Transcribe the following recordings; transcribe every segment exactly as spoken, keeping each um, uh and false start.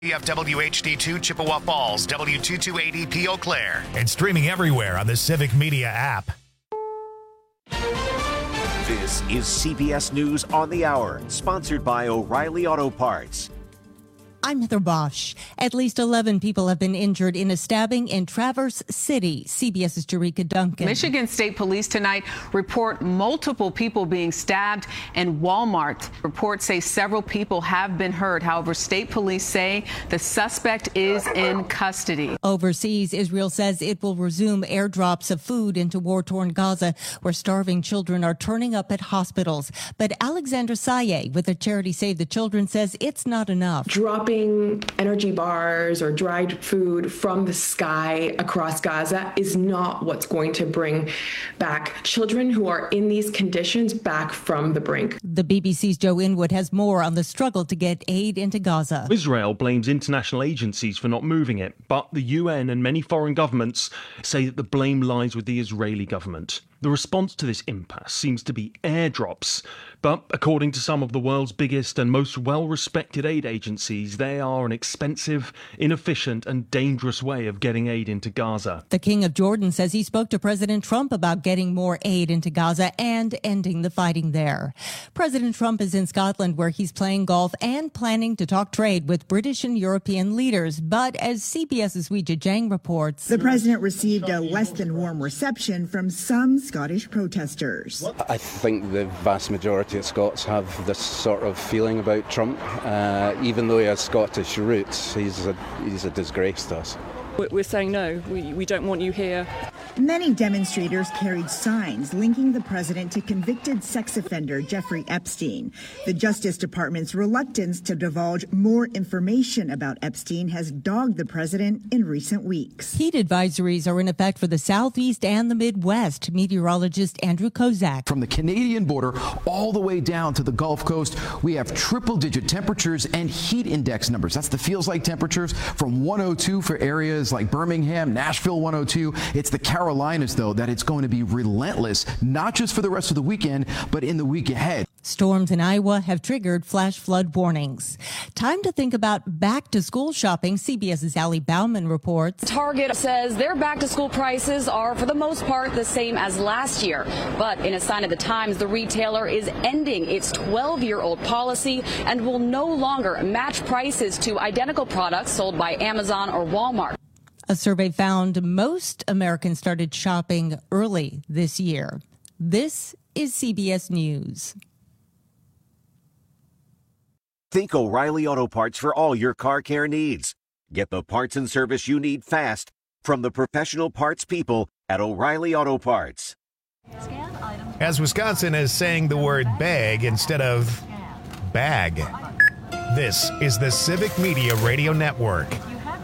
W F W H D two Chippewa Falls, W two two eight E P Eau Claire, and streaming everywhere on the Civic Media app. This is C B S News on the Hour, sponsored by O'Reilly Auto Parts. I'm Heather Bosch. At least eleven people have been injured in a stabbing in Traverse City. CBS's Jerika Duncan. Michigan State Police tonight report multiple people being stabbed in Walmart. Reports say several people have been hurt. However, state police say the suspect is in custody. Overseas, Israel says it will resume airdrops of food into war-torn Gaza, where starving children are turning up at hospitals. But Alexandra Saye with the charity Save the Children says it's not enough. Dropping energy bars or dried food from the sky across Gaza is not what's going to bring back children who are in these conditions back from the brink. The B B C's Joe Inwood has more on the struggle to get aid into Gaza. Israel blames international agencies for not moving it, but the U N and many foreign governments say that the blame lies with the Israeli government. The response to this impasse seems to be airdrops, but according to some of the world's biggest and most well-respected aid agencies, they are an expensive, inefficient and dangerous way of getting aid into Gaza. The King of Jordan says he spoke to President Trump about getting more aid into Gaza and ending the fighting there. President Trump is in Scotland, where he's playing golf and planning to talk trade with British and European leaders. But as CBS's Weijia Jiang reports, the president received a less than warm reception from some Scottish protesters. I think the vast majority of Scots have this sort of feeling about Trump. Uh, even though he has Scottish roots, he's a, he's a disgrace to us. We're saying no, we, we don't want you here. Many demonstrators carried signs linking the president to convicted sex offender Jeffrey Epstein. The Justice Department's reluctance to divulge more information about Epstein has dogged the president in recent weeks. Heat advisories are in effect for the Southeast and the Midwest. Meteorologist Andrew Kozak. From the Canadian border all the way down to the Gulf Coast, we have triple-digit temperatures and heat index numbers. That's the feels-like temperatures from one oh two for areas like Birmingham, Nashville one oh two. It's the Carolinas, though, that it's going to be relentless, not just for the rest of the weekend, but in the week ahead. Storms in Iowa have triggered flash flood warnings. Time to think about back-to-school shopping. CBS's Allie Bauman reports. Target says their back-to-school prices are, for the most part, the same as last year. But in a sign of the times, the retailer is ending its twelve-year-old policy and will no longer match prices to identical products sold by Amazon or Walmart. A survey found most Americans started shopping early this year. This is C B S News. Think O'Reilly Auto Parts for all your car care needs. Get the parts and service you need fast from the professional parts people at O'Reilly Auto Parts. As Wisconsin is saying the word bag instead of bag. This is the Civic Media Radio Network.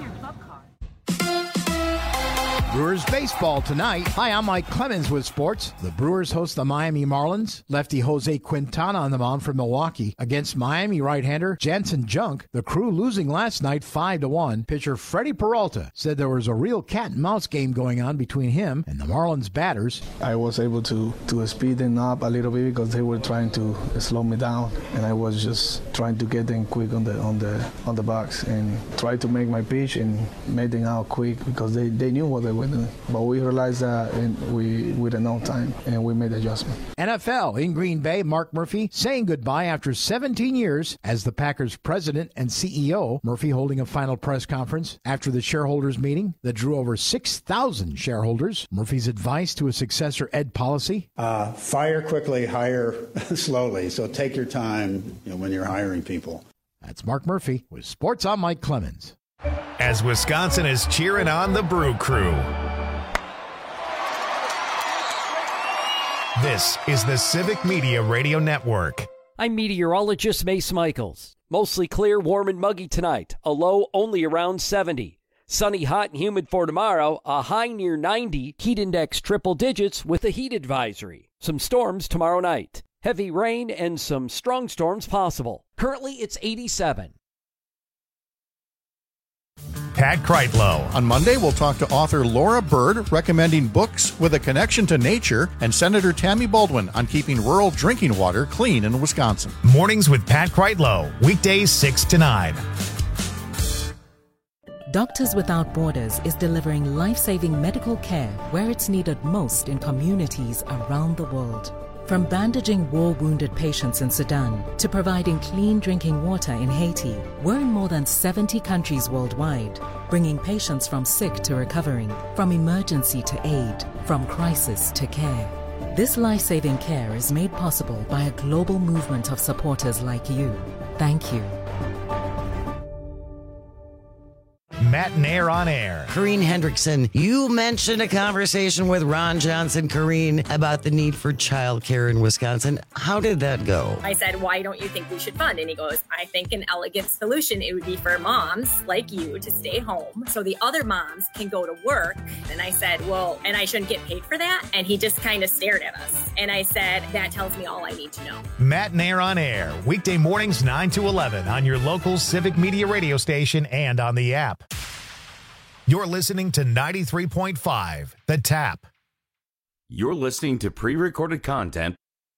Brewers baseball tonight. Hi, I'm Mike Clemens with sports. The Brewers host the Miami Marlins. Lefty Jose Quintana on the mound for Milwaukee against Miami right-hander Jansen Junk. The Crew losing last night five to one. Pitcher Freddie Peralta said there was a real cat and mouse game going on between him and the Marlins batters. I was able to to speed them up a little bit because they were trying to slow me down, and I was just trying to get them quick on the on the on the box and try to make my pitch and make them out quick because they, they knew what they were. But we realized that and we we didn't know time, and we made the adjustment. N F L in Green Bay, Mark Murphy saying goodbye after seventeen years as the Packers president and C E O. Murphy holding a final press conference after the shareholders meeting that drew over six thousand shareholders. Murphy's advice to a successor, Ed Policy. Uh, fire quickly, hire slowly. So take your time, you know, when you're hiring people. That's Mark Murphy with Sports. I'm Mike Clemens. As Wisconsin is cheering on the Brew Crew. This is the Civic Media Radio Network. I'm meteorologist Mace Michaels. Mostly clear, warm, and muggy tonight. A low only around seventy. Sunny, hot, and humid for tomorrow. A high near ninety. Heat index triple digits with a heat advisory. Some storms tomorrow night. Heavy rain and some strong storms possible. Currently, it's eighty-seven. Pat Kreitlow. On Monday, we'll talk to author Laura Bird, recommending books with a connection to nature, and Senator Tammy Baldwin on keeping rural drinking water clean in Wisconsin. Mornings with Pat Kreitlow, weekdays six to nine. Doctors Without Borders is delivering life-saving medical care where it's needed most in communities around the world. From bandaging war-wounded patients in Sudan to providing clean drinking water in Haiti, we're in more than seventy countries worldwide, bringing patients from sick to recovering, from emergency to aid, from crisis to care. This life-saving care is made possible by a global movement of supporters like you. Thank you. Matt and Air on Air. Corrine Hendrickson, you mentioned a conversation with Ron Johnson, Corrine, about the need for childcare in Wisconsin. How did that go? I said, why don't you think we should fund? And he goes, I think an elegant solution, it would be for moms like you to stay home so the other moms can go to work. And I said, well, and I shouldn't get paid for that? And he just kind of stared at us. And I said, that tells me all I need to know. Matt and Air on Air, weekday mornings nine to eleven on your local Civic Media radio station and on the app. You're listening to ninety-three point five, The Tap. You're listening to pre-recorded content.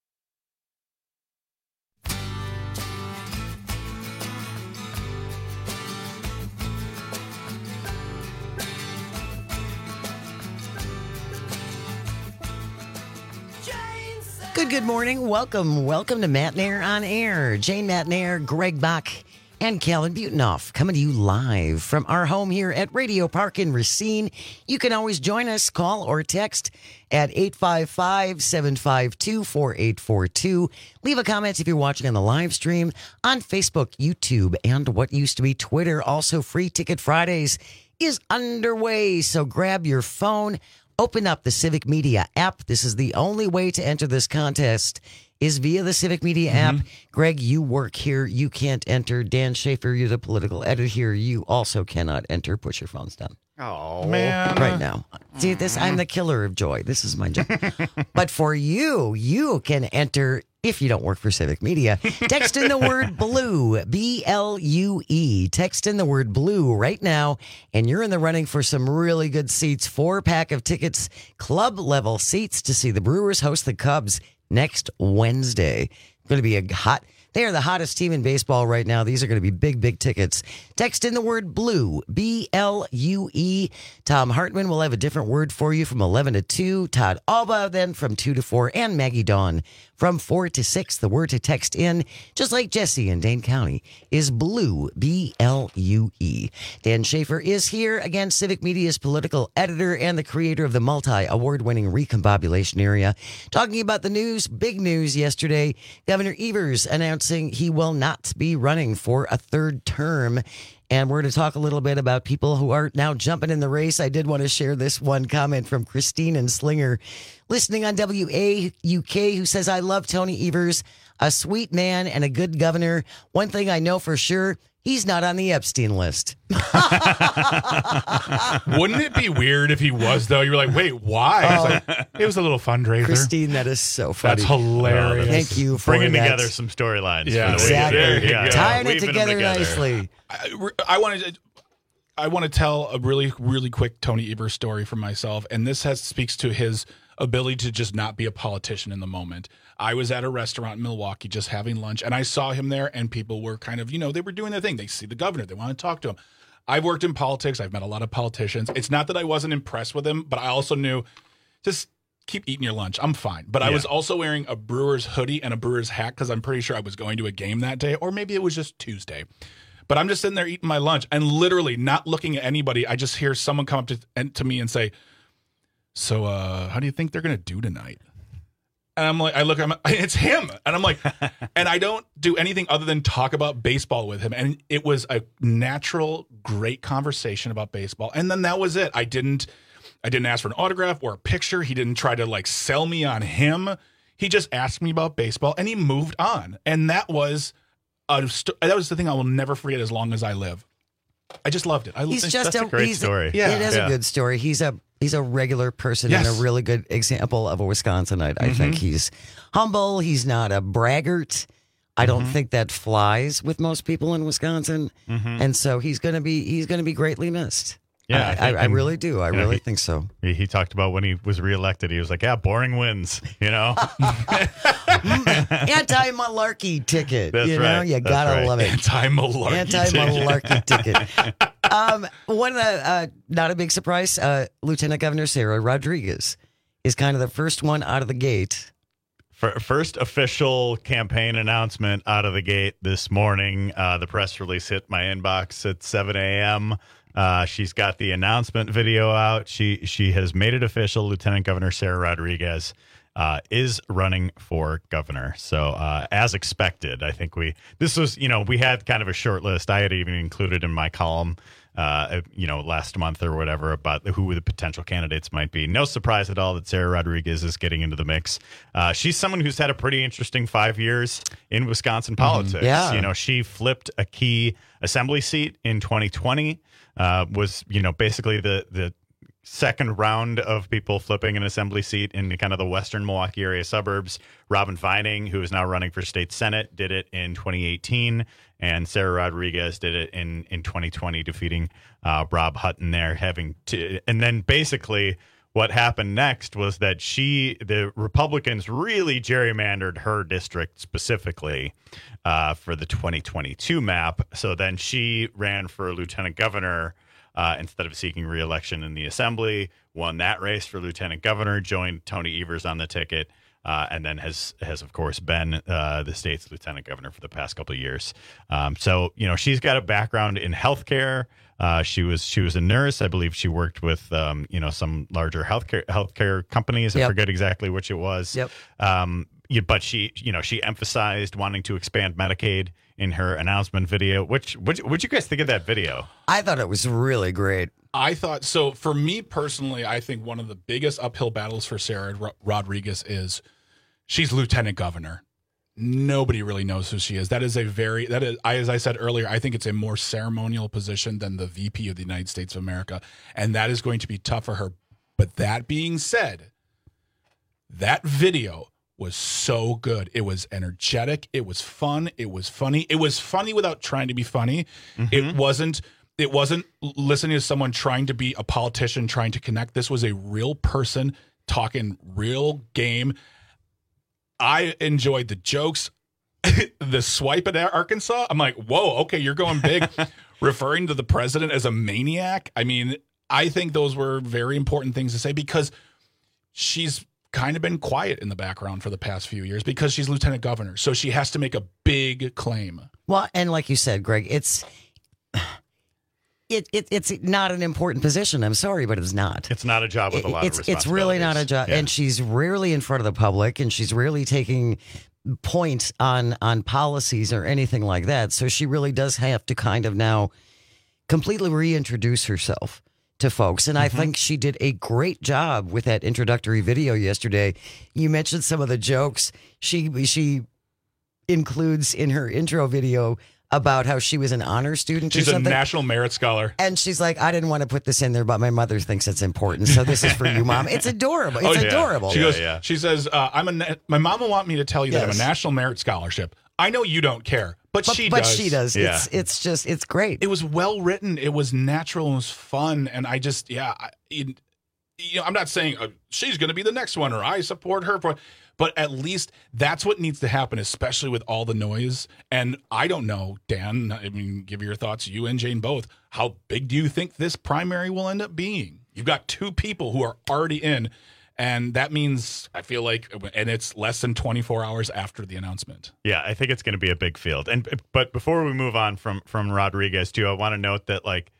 Good, good morning. Welcome, welcome to Matt and Air on Air. Jane Matt and Air, Greg Bach, and Calvin Butenhoff coming to you live from our home here at Radio Park in Racine. You can always join us, call or text at eight five five, seven five two, four eight four two. Leave a comment if you're watching on the live stream on Facebook, YouTube, and what used to be Twitter. Also, Free Ticket Fridays is underway, so grab your phone, open up the Civic Media app. This is the only way to enter this contest is via the Civic Media app. Mm-hmm. Greg, you work here. You can't enter. Dan Schaefer, you're the political editor here. You also cannot enter. Push your phones down. Oh, man. Right now. See this? I'm the killer of joy. This is my job. But for you, you can enter if you don't work for Civic Media. Text in the word BLUE, B L U E. Text in the word BLUE right now, and you're in the running for some really good seats. Four pack of tickets, club level seats to see the Brewers host the Cubs next Wednesday. Going to be a hot... They are the hottest team in baseball right now. These are going to be big, big tickets. Text in the word BLUE, B L U E. Tom Hartman will have a different word for you from eleven to two. Todd Alba then from two to four. And Maggie Dawn from four to six. The word to text in, just like Jesse in Dane County, is BLUE, B L U E. Dan Schaefer is here. Again, Civic Media's political editor and the creator of the multi-award-winning Recombobulation Area. Talking about the news, big news yesterday. Governor Evers announced he will not be running for a third term. And we're going to talk a little bit about people who are now jumping in the race. I did want to share this one comment from Christine and Slinger, listening on W A U K, who says, I love Tony Evers, a sweet man and a good governor. One thing I know for sure, he's not on the Epstein list. Wouldn't it be weird if he was, though? You were like, wait, why? Oh. It's like, it was a little fundraiser. Christine, that is so funny. That's hilarious. Oh, Thank you for bringing that. together some storylines. Yeah, exactly. There you go. Tying it Weaving together, together nicely. I, I want to. I want to tell a really, really quick Tony Evers story from myself, and this has speaks to his ability to just not be a politician in the moment. I was at a restaurant in Milwaukee just having lunch, and I saw him there, and people were kind of, you know, they were doing their thing. They see the governor. They want to talk to him. I've worked in politics. I've met a lot of politicians. It's not that I wasn't impressed with him, but I also knew just keep eating your lunch. I'm fine. But yeah. I was also wearing a Brewers hoodie and a Brewers hat because I'm pretty sure I was going to a game that day, or maybe it was just Tuesday. But I'm just sitting there eating my lunch and literally not looking at anybody. I just hear someone come up to, to me and say, so uh, how do you think they're going to do tonight? And I'm like, I look, I'm, it's him. And I'm like, and I don't do anything other than talk about baseball with him. And it was a natural, great conversation about baseball. And then that was it. I didn't, I didn't ask for an autograph or a picture. He didn't try to like sell me on him. He just asked me about baseball and he moved on. And that was, a st- that was the thing I will never forget as long as I live. I just loved it. I, he's just that's a, a great he's story. A, yeah, it is yeah. a good story. He's a he's a regular person yes. and a really good example of a Wisconsinite. I mm-hmm. think he's humble. He's not a braggart. I don't mm-hmm. think that flies with most people in Wisconsin, mm-hmm. and so he's gonna be he's gonna be greatly missed. Yeah, I, I, I really do. I yeah, really he, think so. He, he talked about when he was reelected. He was like, "Yeah, boring wins." You know, anti-malarkey ticket. That's you know, right. you That's gotta right. love it. Anti-malarkey, anti-malarkey ticket. um, one of the, uh, not a big surprise, uh, Lieutenant Governor Sarah Rodriguez is kind of the first one out of the gate. First official campaign announcement out of the gate this morning. Uh, the press release hit my inbox at seven a.m. Uh, she's got the announcement video out. She she has made it official. Lieutenant Governor Sarah Rodriguez uh, is running for governor. So uh, as expected, I think we this was, you know, we had kind of a short list. I had even included in my column, uh, you know, last month or whatever about who the potential candidates might be. No surprise at all that Sarah Rodriguez is getting into the mix. Uh, she's someone who's had a pretty interesting five years in Wisconsin politics. Mm-hmm. Yeah. You know, she flipped a key assembly seat in twenty twenty, uh, was, you know, basically the, the second round of people flipping an assembly seat in kind of the western Milwaukee area suburbs. Robin Vining, who is now running for state senate, did it in twenty eighteen, and Sarah Rodriguez did it in, in twenty twenty, defeating uh, Rob Hutton there. Having to, and then basically what happened next was that she, the Republicans really gerrymandered her district specifically uh, for the twenty twenty-two map. So then she ran for lieutenant governor Uh, instead of seeking re-election in the assembly, won that race for lieutenant governor, joined Tony Evers on the ticket, uh, and then has, has of course, been uh, the state's lieutenant governor for the past couple of years. Um, so, you know, she's got a background in healthcare. Uh, she was she was a nurse. I believe she worked with, um, you know, some larger healthcare healthcare companies. I Yep. forget exactly which it was. Yep. Um, yeah, but she, you know, she emphasized wanting to expand Medicaid in her announcement video. Which, which, what'd you guys think of that video? I thought it was really great. I thought so. For me personally, I think one of the biggest uphill battles for Sarah Ro- Rodriguez is she's lieutenant governor. Nobody really knows who she is. That is a very that is I, as I said earlier, I think it's a more ceremonial position than the V P of the United States of America, and that is going to be tough for her. But that being said, that video was so good. It was energetic. It was fun. It was funny. It was funny without trying to be funny. Mm-hmm. It wasn't. It wasn't listening to someone trying to be a politician, trying to connect. This was a real person talking real game. I enjoyed the jokes. The swipe at Arkansas, I'm like, whoa, okay, you're going big. Referring to the president as a maniac. I mean, I think those were very important things to say because she's kind of been quiet in the background for the past few years because she's lieutenant governor. So she has to make a big claim. Well, and like you said, Greg, it's it, it it's not an important position. I'm sorry, but it's not. It's not a job with a lot it's, of responsibilities. It's really not a job. Yeah. And she's rarely in front of the public, and she's rarely taking points on, on policies or anything like that. So she really does have to kind of now completely reintroduce herself to folks. And I mm-hmm. think she did a great job with that introductory video yesterday. You mentioned some of the jokes she she includes in her intro video about how she was an honor student She's or something. a National Merit Scholar. And she's like, I didn't want to put this in there, but my mother thinks it's important. So this is for you, Mom. It's adorable. It's oh, yeah. adorable. She yeah, goes, yeah. she says, uh, I'm a na- my mom will want me to tell you Yes. that I'm a National Merit Scholarship. I know you don't care, but, But, she but does. she does. Yeah. It's it's just, it's great. It was well written. It was natural. It was fun. And I just, yeah, I, it, you know, I'm not saying uh, she's going to be the next one or I support her, for, but at least that's what needs to happen, especially with all the noise. And I don't know, Dan, I mean, give your thoughts, you and Jane both. How big do you think this primary will end up being? You've got two people who are already in, and that means, I feel like, and it's less than twenty-four hours after the announcement. Yeah, I think it's going to be a big field. And but before we move on from from Rodriguez too, I want to note that like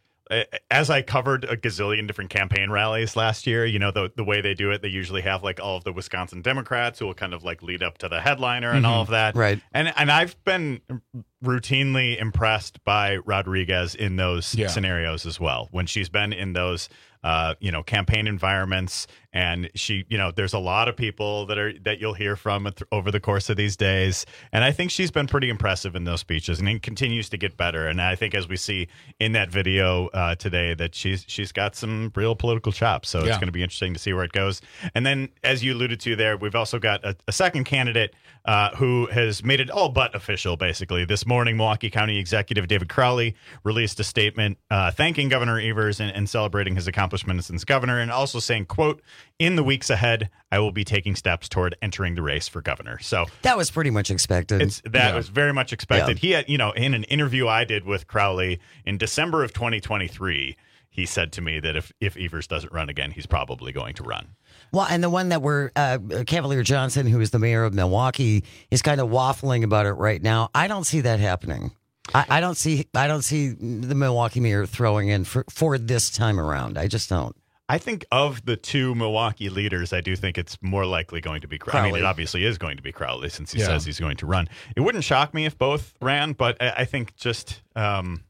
as I covered a gazillion different campaign rallies last year, you know, the the way they do it, they usually have like all of the Wisconsin Democrats who will kind of like lead up to the headliner and Mm-hmm. all of that. Right. And and I've been routinely impressed by Rodriguez in those Yeah. scenarios as well. When she's been in those uh, you know, campaign environments, and she, you know, there's a lot of people that are that you'll hear from th- over the course of these days, and I think she's been pretty impressive in those speeches, and it continues to get better. And I think as we see in that video uh, today, that she's she's got some real political chops. So Yeah. it's going to be interesting to see where it goes. And then, as you alluded to there, we've also got a, a second candidate uh, who has made it all but official. Basically, this morning, Milwaukee County Executive David Crowley released a statement uh, thanking Governor Evers and, and celebrating his accomplishments accomplishments as governor, and also saying, quote, in the weeks ahead, I will be taking steps toward entering the race for governor. So that was pretty much expected. It's, that yeah. was very much expected. Yeah. He had, you know, in an interview I did with Crowley in December of twenty twenty-three, he said to me that if, if Evers doesn't run again, he's probably going to run. Well, and the one that we're, uh, Cavalier Johnson, who is the mayor of Milwaukee, is kind of waffling about it right now. I don't see that happening. I, I don't see I don't see the Milwaukee mayor throwing in for, for this time around. I just don't. I think of the two Milwaukee leaders, I do think it's more likely going to be Crowley. Crowley. I mean, it obviously is going to be Crowley since he Yeah. says he's going to run. It wouldn't shock me if both ran, but I, I think just, um,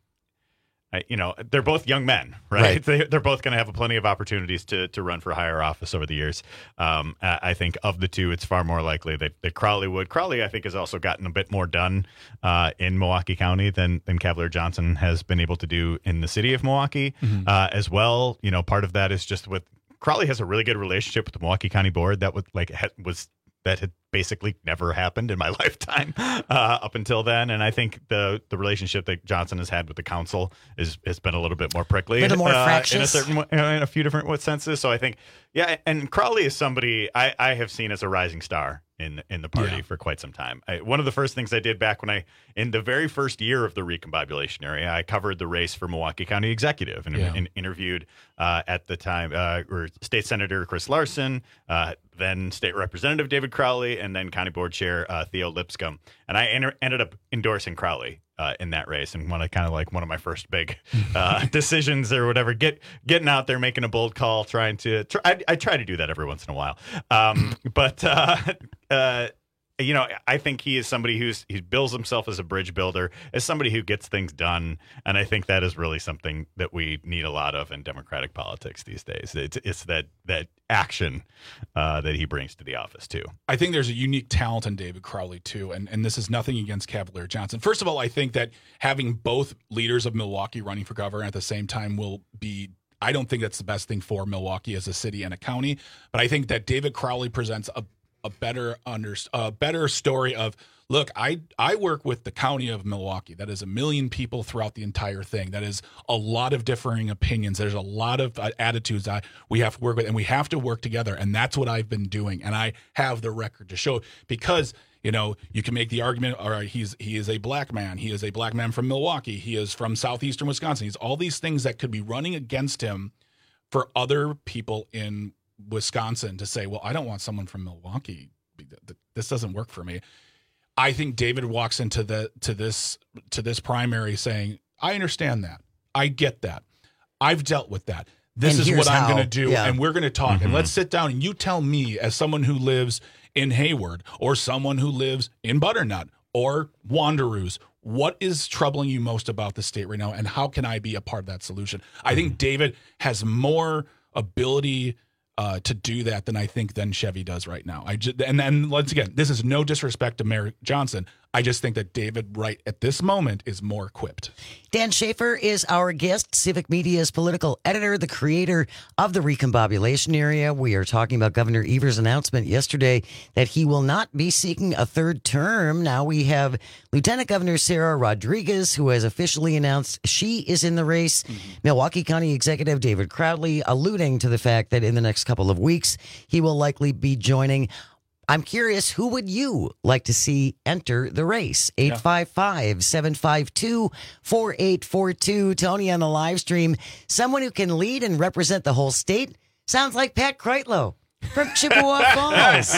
I, you know, they're both young men, right? Right. They, they're both going to have plenty of opportunities to to run for higher office over the years. Um, I, I think of the two, it's far more likely that, that Crowley would. Crowley, I think, has also gotten a bit more done uh, in Milwaukee County than than Cavalier Johnson has been able to do in the city of Milwaukee Mhm. uh, as well. You know, part of that is just with Crowley has a really good relationship with the Milwaukee County Board that would like ha- was that had basically never happened in my lifetime uh, up until then, and I think the the relationship that Johnson has had with the council is has been a little bit more prickly, A little more uh, in a fractious. certain way- in a few different senses. So I think, yeah, and Crowley is somebody I, I have seen as a rising star in in the party Yeah. for quite some time. I, one of the first things I did back when I in the very first year of the recombobulation area, I covered the race for Milwaukee County Executive and, Yeah. and interviewed uh, at the time uh, or State Senator Chris Larson, uh, then State Representative David Crowley, and then County Board Chair uh, Theo Lipscomb, and I enter- ended up endorsing Crowley uh, in that race, and one of kind of like one of my first big uh, decisions or whatever, get getting out there, making a bold call, trying to. Try, I, I try to do that every once in a while, um, but. Uh, uh, You know, I think he is somebody who's he bills himself as a bridge builder, as somebody who gets things done, and I think that is really something that we need a lot of in Democratic politics these days. It's it's that that action uh, that he brings to the office too. I think there's a unique talent in David Crowley too, and and this is nothing against Cavalier Johnson. First of all, I think that having both leaders of Milwaukee running for governor at the same time will be. I don't think that's the best thing for Milwaukee as a city and a county, but I think that David Crowley presents a a better under a better story of look, I I work with the county of Milwaukee. That is a million people throughout the entire thing. That is a lot of differing opinions. There's a lot of uh, attitudes I we have to work with, and we have to work together. And that's what I've been doing, and I have the record to show because. You know, you can make the argument, all right, he's he is a black man. He is a black man from Milwaukee. He is from southeastern Wisconsin. He's all these things that could be running against him for other people in Wisconsin to say, well, I don't want someone from Milwaukee. This doesn't work for me. I think David walks into the to this to this primary saying, I understand that. I get that. I've dealt with that. This And is here's what I'm how. going to do. Yeah. And we're going to talk. Mm-hmm. And let's sit down and you tell me, as someone who lives in Hayward or someone who lives in Butternut or Wanderoos, what is troubling you most about the state right now? And how can I be a part of that solution? I think David has more ability uh, to do that than I think than Chevy does right now. I just, and then once again, this is no disrespect to Mayor Johnson. I just think that David right at this moment is more equipped. Dan Schaefer is our guest, Civic Media's political editor, the creator of the Recombobulation Area. We are talking about Governor Evers' announcement yesterday that he will not be seeking a third term. Now we have Lieutenant Governor Sarah Rodriguez, who has officially announced she is in the race. Mm-hmm. Milwaukee County Executive David Crowley alluding to the fact that in the next couple of weeks, he will likely be joining. I'm curious, who would you like to see enter the race? eight five five, seven five two, four eight four two. Tony on the live stream. Someone who can lead and represent the whole state. Sounds like Pat Kreitlow from Chippewa Falls.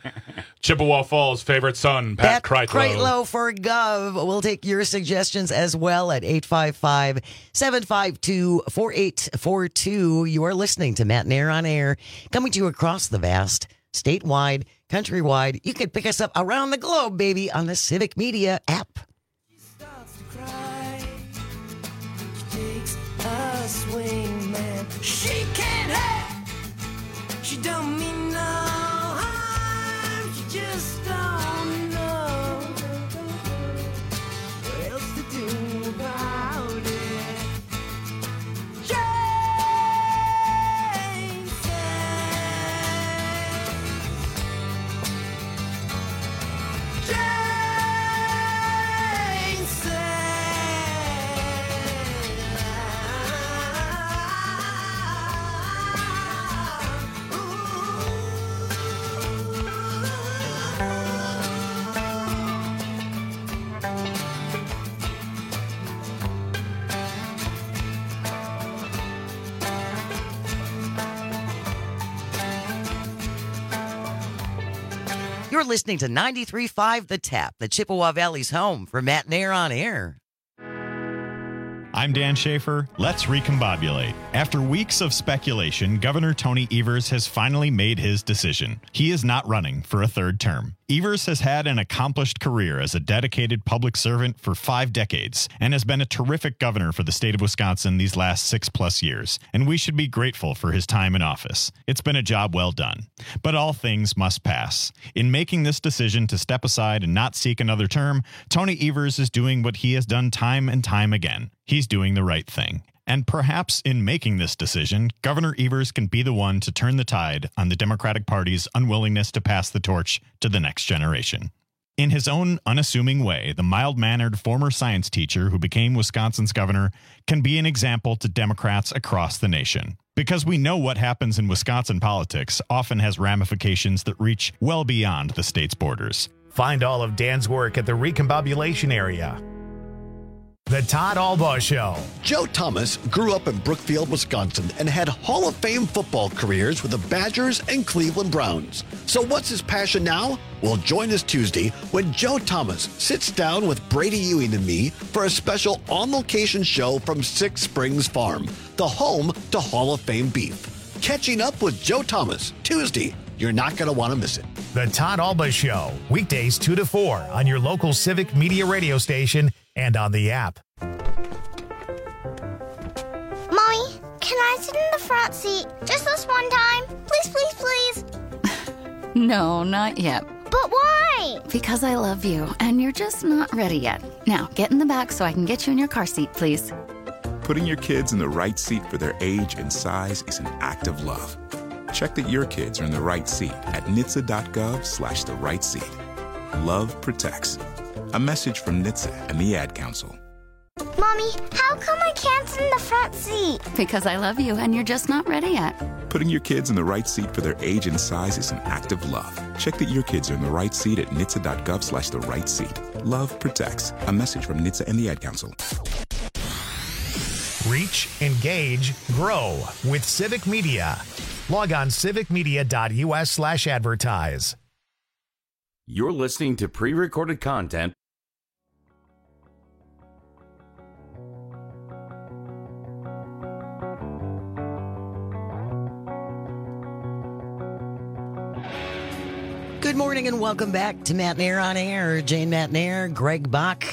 Chippewa Falls' favorite son, Pat, Pat Kreitlow. Kreitlow for Gov. We'll take your suggestions as well at eight five five, seven five two, four eight four two. You are listening to Matt and Air on Air, coming to you across the vast, statewide, countrywide. You can pick us up around the globe, baby, on the Civic Media app. She can't help. She don't mean no harm. She just don't know what else to do about it. Jane said. Jane said. You're listening to ninety-three point five The Tap, the Chippewa Valley's home for Matt Nair on air. I'm Dan Schaefer. Let's recombobulate. After weeks of speculation, Governor Tony Evers has finally made his decision. He is not running for a third term. Evers has had an accomplished career as a dedicated public servant for five decades and has been a terrific governor for the state of Wisconsin these last six plus years, and we should be grateful for his time in office. It's been a job well done. But all things must pass. In making this decision to step aside and not seek another term, Tony Evers is doing what he has done time and time again. He's doing the right thing. And perhaps in making this decision, Governor Evers can be the one to turn the tide on the Democratic Party's unwillingness to pass the torch to the next generation. In his own unassuming way, the mild-mannered former science teacher who became Wisconsin's governor can be an example to Democrats across the nation. Because we know what happens in Wisconsin politics often has ramifications that reach well beyond the state's borders. Find all of Dan's work at the Recombobulation area. The Todd Albaugh Show. Joe Thomas grew up in Brookfield, Wisconsin, and had Hall of Fame football careers with the Badgers and Cleveland Browns. So what's his passion now? Well, join us Tuesday when Joe Thomas sits down with Brady Ewing and me for a special on-location show from Six Springs Farm, the home to Hall of Fame beef. Catching up with Joe Thomas, Tuesday. You're not going to want to miss it. The Todd Albaugh Show, weekdays two to four on your local Civic Media radio station and on the app. Mommy, can I sit in the front seat just this one time? Please, please, please. No, not yet. But why? Because I love you, and you're just not ready yet. Now, get in the back so I can get you in your car seat, please. Putting your kids in the right seat for their age and size is an act of love. Check that your kids are in the right seat at N H T S A dot gov slash the right seat. Love protects. A message from N H T S A and the Ad Council. Mommy, how come I can't sit in the front seat? Because I love you and you're just not ready yet. Putting your kids in the right seat for their age and size is an act of love. Check that your kids are in the right seat at N H T S A dot gov slash the right seat. Love protects. A message from N H T S A and the Ad Council. Reach, engage, grow with Civic Media. Log on civicmedia.us slash advertise. You're listening to pre-recorded content. Good morning and welcome back to Matt Nair on Air. Jane Matt Nair, Greg Bach,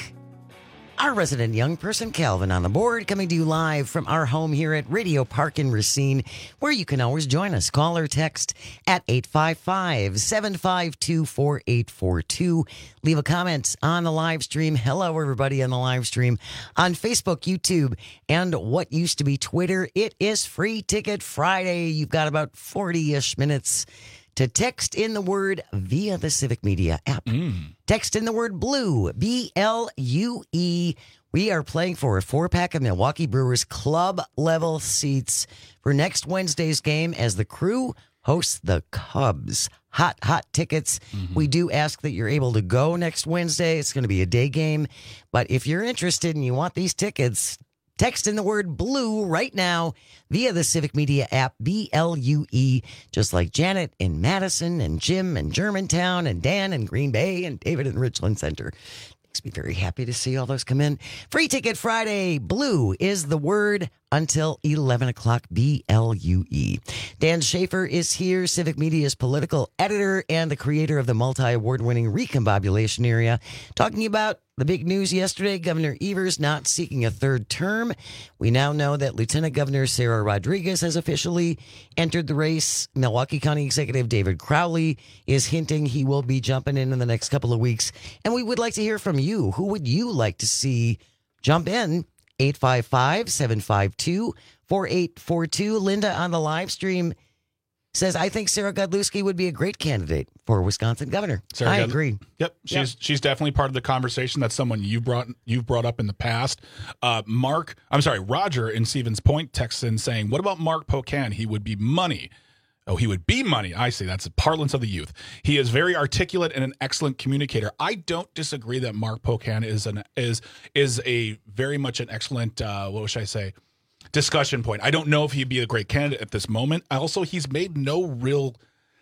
our resident young person, Calvin, on the board, coming to you live from our home here at Radio Park in Racine, where you can always join us. Call or text at eight five five, seven five two, four eight four two. Leave a comment on the live stream. Hello, everybody on the live stream on Facebook, YouTube, and what used to be Twitter. It is Free Ticket Friday. You've got about forty-ish minutes to text in the word via the Civic Media app. Mm. Text in the word blue, B L U E. We are playing for a four-pack of Milwaukee Brewers club-level seats for next Wednesday's game as the Crew hosts the Cubs. Hot, hot tickets. Mm-hmm. We do ask that you're able to go next Wednesday. It's going to be a day game. But if you're interested and you want these tickets, text in the word blue right now via the Civic Media app, B L U E, just like Janet in Madison and Jim in Germantown and Dan in Green Bay and David in Richland Center. Makes me very happy to see all those come in. Free Ticket Friday. Blue is the word until eleven o'clock, B L U E. Dan Schaefer is here, Civic Media's political editor and the creator of the multi-award winning Recombobulation Area, talking about the big news yesterday, Governor Evers not seeking a third term. We now know that Lieutenant Governor Sarah Rodriguez has officially entered the race. Milwaukee County Executive David Crowley is hinting he will be jumping in in the next couple of weeks. And we would like to hear from you. Who would you like to see jump in? eight five five, seven five two, four eight four two. Linda on the live stream says, I think Sarah Godlewski would be a great candidate for Wisconsin governor. Sarah I God- agree. Yep, she's Yep. she's definitely part of the conversation. That's someone you brought you've brought up in the past. Uh, Mark, I'm sorry, Roger in Stevens Point texts in saying, "What about Mark Pocan? He would be money." Oh, he would be money. I see. That's a parlance of the youth. He is very articulate and an excellent communicator. I don't disagree that Mark Pocan is an is is a very much an excellent. Uh, what should I say? Discussion point. I don't know if he'd be a great candidate at this moment. Also, he's made no real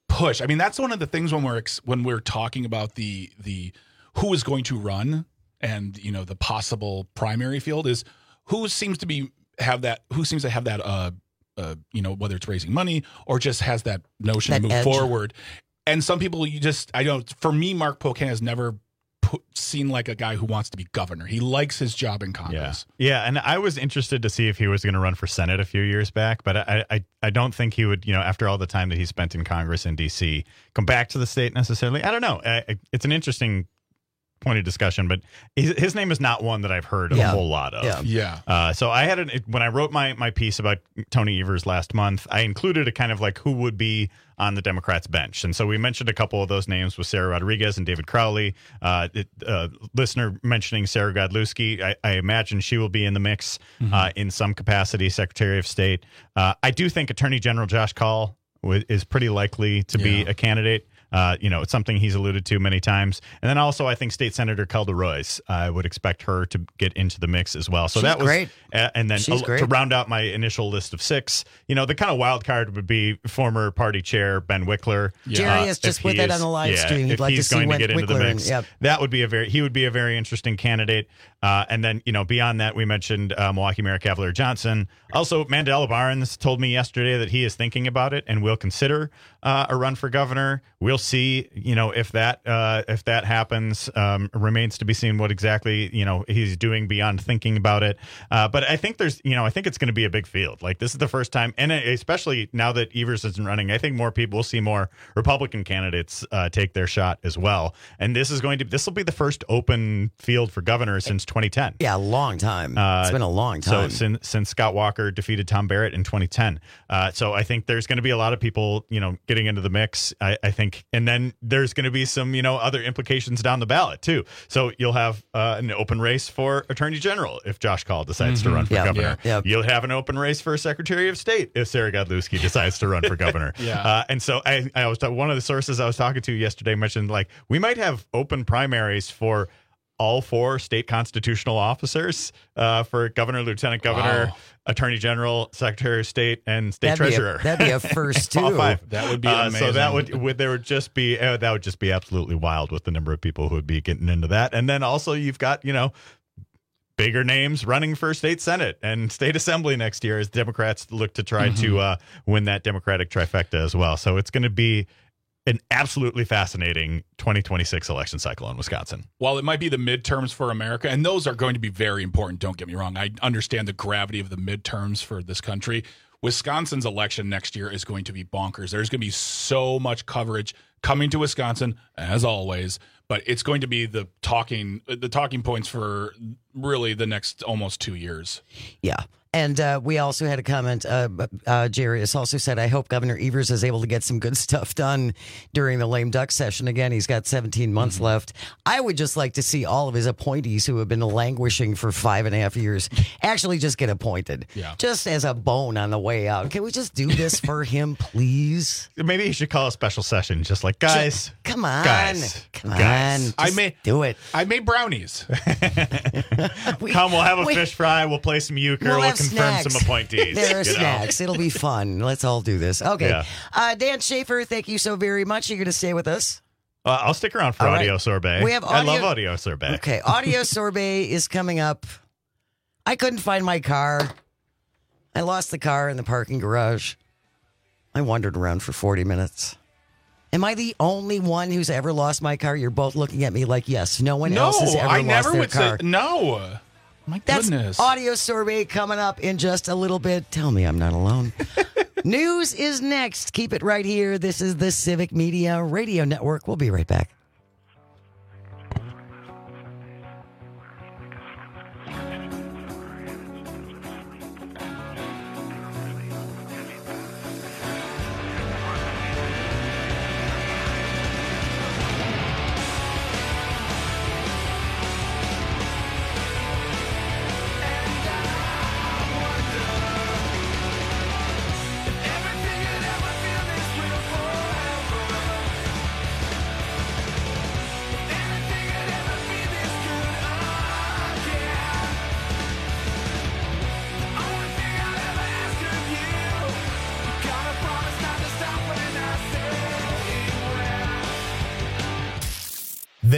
push. I mean, that's one of the things when we're ex- when we're talking about the the who is going to run and you know the possible primary field is who seems to be have that who seems to have that uh, uh you know whether it's raising money or just has that notion That to move edge. forward. And some people you just I don't for me Mark Pocan has never put, seen like a guy who wants to be governor. He likes his job in Congress. Yeah, yeah, and I was interested to see if he was going to run for Senate a few years back, but I, I, I don't think he would, you know, after all the time that he spent in Congress in D C, come back to the state necessarily. I don't know. I, it's an interesting point of discussion, but his, his name is not one that I've heard Yeah. a whole lot of. Yeah. Yeah. Uh, so I had an, when I wrote my my piece about Tony Evers last month, I included a kind of like who would be on the Democrats bench. And so we mentioned a couple of those names with Sarah Rodriguez and David Crowley. Uh, it, uh, listener mentioning Sarah Godlewski. I, I imagine she will be in the mix Mhm. uh, in some capacity, Secretary of State. Uh, I do think Attorney General Josh Kaul w- is pretty likely to be Yeah. a candidate. Uh, you know, it's something he's alluded to many times. And then also, I think State Senator Kelda Royce, I would expect her to get into the mix as well. So She's that was great. Uh, and then She's uh, great. to round out my initial list of six, you know, the kind of wild card would be former party chair Ben Wickler. Jerry has if just put he that is- on the live yeah, stream. He'd if like to he's see going to Wen- get into the Wickler in- mix, yep. that would be a very he would be a very interesting candidate. Uh, and then, you know, beyond that, we mentioned uh, Milwaukee Mayor Cavalier Johnson. Also, Mandela Barnes told me yesterday that he is thinking about it and will consider uh, a run for governor. We'll see, you know, if that uh, if that happens. Um, remains to be seen what exactly, you know, he's doing beyond thinking about it. Uh, but I think there's, you know, I think it's going to be a big field. Like this is the first time, and especially now that Evers isn't running, I think more people will see more Republican candidates uh, take their shot as well. And this is going to this will be the first open field for governor since twenty ten. Yeah, a long time. Uh, it's been a long So time. since since Scott Walker defeated Tom Barrett in twenty ten, uh, so I think there's going to be a lot of people, you know, getting into the mix. I, I think, and then there's going to be some, you know, other implications down the ballot too. So you'll have uh, an open race for Attorney General if Josh Kaul decides to Mhm. run for Yeah, governor. yeah, yeah. You'll have an open race for Secretary of State if Sarah Godlewski decides to run for governor. Yeah. Uh, and so I, I was one of the sources I was talking to yesterday mentioned like we might have open primaries for all four state constitutional officers uh, for governor, lieutenant governor, Wow. attorney general, secretary of state, and state That'd be a- treasurer. that'd be a first, All too. five. That would be Uh, so that amazing. would, would there would just be uh, that would just be absolutely wild with the number of people who would be getting into that. And then also you've got, you know, bigger names running for state senate and state assembly next year as Democrats look to try Mm-hmm. to uh, win that Democratic trifecta as well. So it's going to be an absolutely fascinating twenty twenty-six election cycle in Wisconsin. While it might be the midterms for America, and those are going to be very important, don't get me wrong. I understand the gravity of the midterms for this country. Wisconsin's election next year is going to be bonkers. There's going to be so much coverage coming to Wisconsin, as always, but it's going to be the talking the talking points for really the next almost two years. Yeah. And uh, we also had a comment. Uh, uh, Jerry has also said, I hope Governor Evers is able to get some good stuff done during the lame duck session. Again, he's got seventeen months Mm-hmm. left. I would just like to see all of his appointees who have been languishing for five and a half years actually just get appointed. Yeah. Just as a bone on the way out. Can we just do this for him, please? Maybe you should call a special session, just like guys. Come on. guys, Come guys. on. I Just may do it. I made brownies. Come, we'll have a we- fish fry. We'll play some euchre. We'll We'll, have confirm snacks. some appointees. There are you know? snacks. It'll be fun. Let's all do this. Okay. Yeah. Uh, Dan Schaefer, thank you so very much. You're going to stay with us. Uh, I'll stick around for All right. audio sorbet. We have I love audio- audio sorbet. Okay. Audio sorbet is coming up. I couldn't find my car. I lost the car in the parking garage. I wandered around for forty minutes. Am I the only one who's ever lost my car? You're both looking at me like, yes, no one no, else has ever I lost never their would car. say no. My That's goodness. audio sorbet coming up in just a little bit. Tell me I'm not alone. News is next. Keep it right here. This is the Civic Media Radio Network. We'll be right back.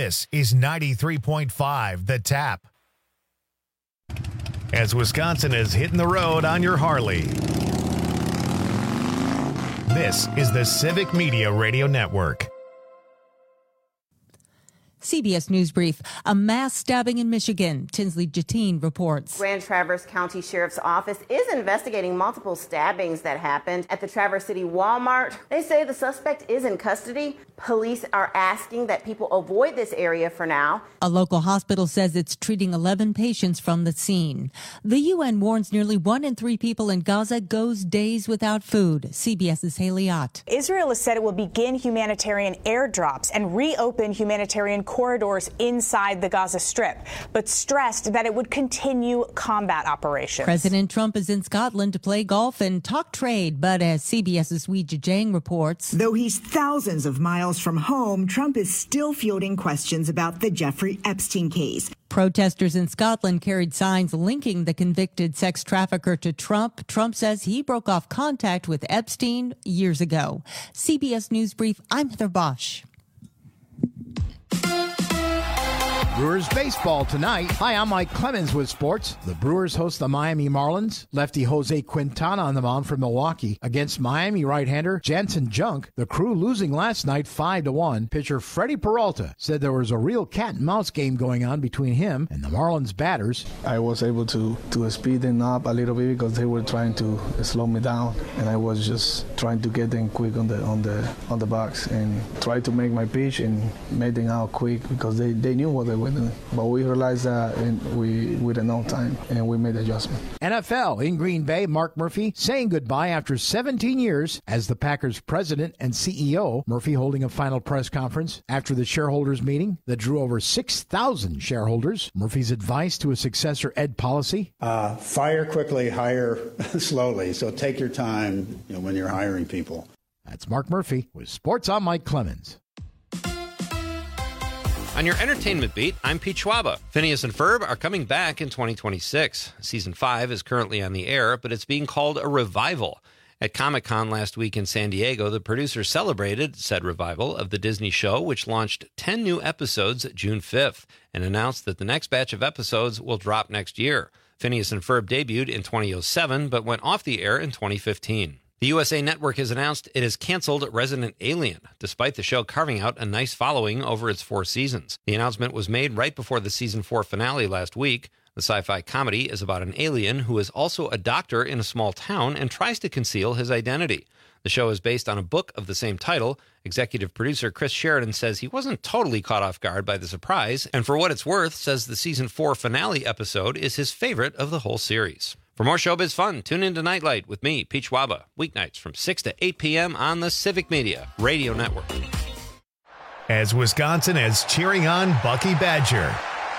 This is ninety-three point five The Tap. As Wisconsin is hitting the road on your Harley. This is the Civic Media Radio Network. C B S News Brief. A mass stabbing in Michigan. Tinsley Jatine reports. Grand Traverse County Sheriff's Office is investigating multiple stabbings that happened at the Traverse City Walmart. They say the suspect is in custody. Police are asking that people avoid this area for now. A local hospital says it's treating eleven patients from the scene. The U N warns nearly one in three people in Gaza goes days without food. CBS's Haley Ott. Israel has said it will begin humanitarian airdrops and reopen humanitarian corridors inside the Gaza Strip, but stressed that it would continue combat operations. President Trump is in Scotland to play golf and talk trade, but as CBS's Weijia Jiang reports, though he's thousands of miles from home, Trump is still fielding questions about the Jeffrey Epstein case. Protesters in Scotland carried signs linking the convicted sex trafficker to Trump. Trump says he broke off contact with Epstein years ago. C B S News Brief, I'm Heather Bosch. Brewers baseball tonight. Hi, I'm Mike Clemens with sports. The Brewers host the Miami Marlins. Lefty Jose Quintana on the mound for Milwaukee against Miami right-hander Jansen Junk. The Crew losing last night five to one. Pitcher Freddie Peralta said there was a real cat and mouse game going on between him and the Marlins batters. I was able to to speed them up a little bit because they were trying to slow me down, and I was just trying to get them quick on the on the on the box and try to make my pitch and make them out quick because they, they knew what they were doing. But we realized that and we we didn't know time, and we made the adjustment. N F L in Green Bay, Mark Murphy saying goodbye after seventeen years as the Packers president and C E O. Murphy holding a final press conference after the shareholders meeting that drew over six thousand shareholders. Murphy's advice to a successor, Ed Policy. Uh, fire quickly, hire slowly. So take your time, you know, when you're hiring people. That's Mark Murphy with Sports. I'm Mike Clemens. On your entertainment beat, I'm Pete Schwaba. Phineas and Ferb are coming back in twenty twenty-six. Season five is currently on the air, but it's being called a revival. At Comic-Con last week in San Diego, the producers celebrated said revival of the Disney show, which launched ten new episodes June fifth, and announced that the next batch of episodes will drop next year. Phineas and Ferb debuted in two thousand seven, but went off the air in twenty fifteen. The U S A Network has announced it has canceled Resident Alien, despite the show carving out a nice following over its four seasons. The announcement was made right before the season four finale last week. The sci-fi comedy is about an alien who is also a doctor in a small town and tries to conceal his identity. The show is based on a book of the same title. Executive producer Chris Sheridan says he wasn't totally caught off guard by the surprise, and for what it's worth, says the season four finale episode is his favorite of the whole series. For more showbiz fun, tune in to Nightlight with me, Pete Schwaba, weeknights from six to eight p.m. on the Civic Media Radio Network. As Wisconsin is cheering on Bucky Badger.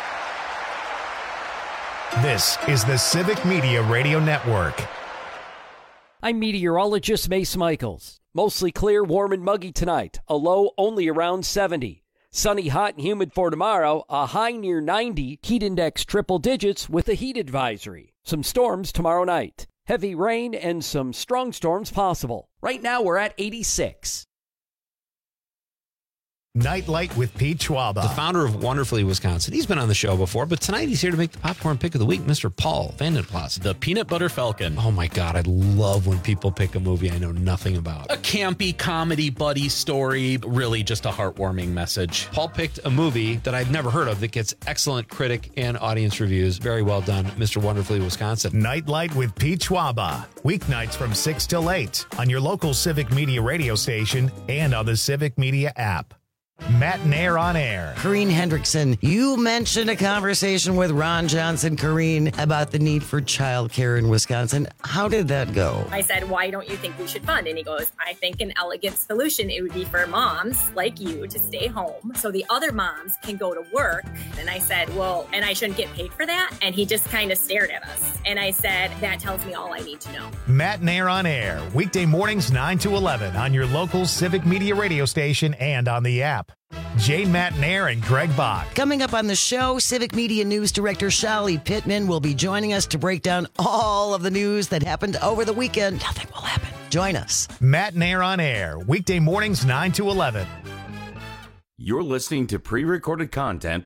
This is the Civic Media Radio Network. I'm meteorologist Mace Michaels. Mostly clear, warm, and muggy tonight. A low only around seventy. Sunny, hot, and humid for tomorrow. A high near ninety. Heat index triple digits with a heat advisory. Some storms tomorrow night. Heavy rain and some strong storms possible. Right now we're at eighty-six. Nightlight with Pete Schwaba. The founder of Wonderfully Wisconsin. He's been on the show before, but tonight he's here to make the popcorn pick of the week, Mister Paul Vandenplas. The Peanut Butter Falcon. Oh my God, I love when people pick a movie I know nothing about. A campy comedy buddy story, really just a heartwarming message. Paul picked a movie that I've never heard of that gets excellent critic and audience reviews. Very well done, Mister Wonderfully Wisconsin. Nightlight with Pete Schwaba. Weeknights from six till eight on your local Civic Media radio station and on the Civic Media app. Matt Nair on air. Corrine Hendrickson, you mentioned a conversation with Ron Johnson, Corrine, about the need for childcare in Wisconsin. How did that go? I said, why don't you think we should fund? And he goes, I think an elegant solution, it would be for moms like you to stay home so the other moms can go to work. And I said, well, and I shouldn't get paid for that? And he just kind of stared at us. And I said, that tells me all I need to know. Matt Nair on air, weekday mornings nine to eleven on your local Civic Media radio station and on the app. Jane Matt Nair and Greg Bach. Coming up on the show, Civic Media News Director Shali Pittman will be joining us to break down all of the news that happened over the weekend. Nothing will happen. Join us. Matt Nair on air, weekday mornings nine to eleven. You're listening to pre-recorded content.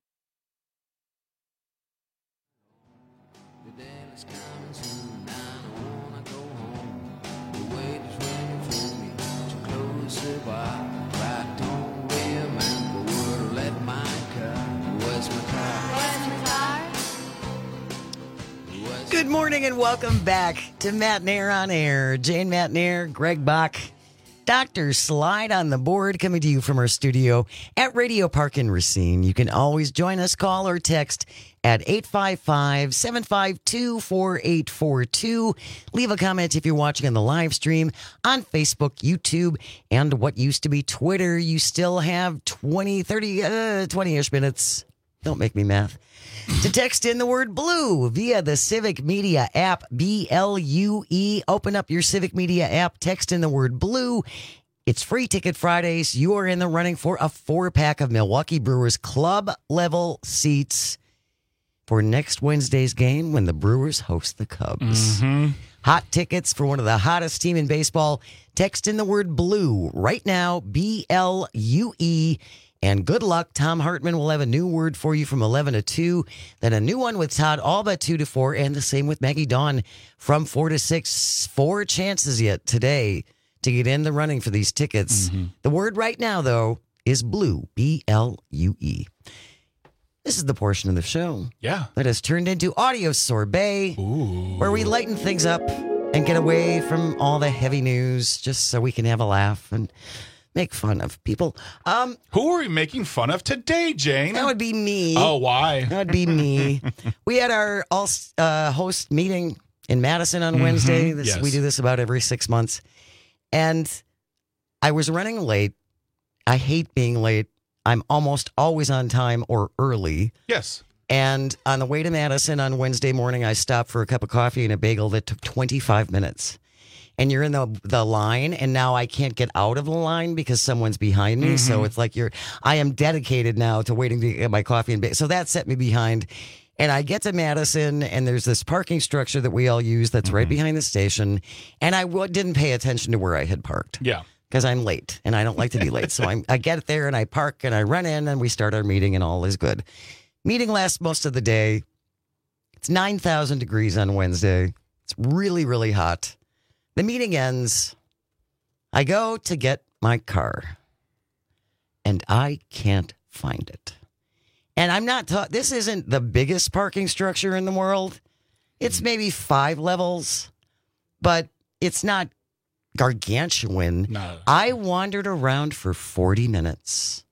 Good morning and welcome back to Matt Nair on Air. Jane Matt Nair, Greg Bach, Doctor Slide on the board, coming to you from our studio at Radio Park in Racine. You can always join us, call or text at eight five five, seven five two, four eight four two. Leave a comment if you're watching on the live stream on Facebook, YouTube, and what used to be Twitter. You still have twenty, thirty, uh, twenty-ish minutes. Don't make me math. To text in the word blue via the Civic Media app, B L U E. Open up your Civic Media app, text in the word blue. It's Free Ticket Fridays. You are in the running for a four-pack of Milwaukee Brewers club-level seats for next Wednesday's game when the Brewers host the Cubs. Mm-hmm. Hot tickets for one of the hottest team in baseball. Text in the word blue right now, B L U E. And good luck. Tom Hartman will have a new word for you from eleven to two. Then a new one with Todd Alba, two to four. And the same with Maggie Dawn from four to six. Four chances yet today to get in the running for these tickets. Mm-hmm. The word right now, though, is blue. B L U E. This is the portion of the show yeah. that has turned into Audio Sorbet, Ooh. where we lighten things up and get away from all the heavy news just so we can have a laugh and make fun of people. Um, Who are we making fun of today, Jane? That would be me. Oh, why? That would be me. We had our all uh, host meeting in Madison on mm-hmm. Wednesday. This, yes. We do this about every six months. And I was running late. I hate being late. I'm almost always on time or early. Yes. And on the way to Madison on Wednesday morning, I stopped for a cup of coffee and a bagel that took twenty-five minutes. And you're in the the line, and now I can't get out of the line because someone's behind me. Mm-hmm. So it's like you're, I am dedicated now to waiting to get my coffee and bagel. So that set me behind. And I get to Madison, and there's this parking structure that we all use that's mm-hmm. right behind the station. And I w- didn't pay attention to where I had parked. Yeah. Because I'm late, and I don't like to be late. So I'm, I get there, and I park, and I run in, and we start our meeting, and all is good. Meeting lasts most of the day. It's nine thousand degrees on Wednesday. It's really, really hot. The meeting ends. I go to get my car, and I can't find it. And I'm not ta- this isn't the biggest parking structure in the world. It's maybe five levels, but it's not gargantuan. No. I wandered around for forty minutes.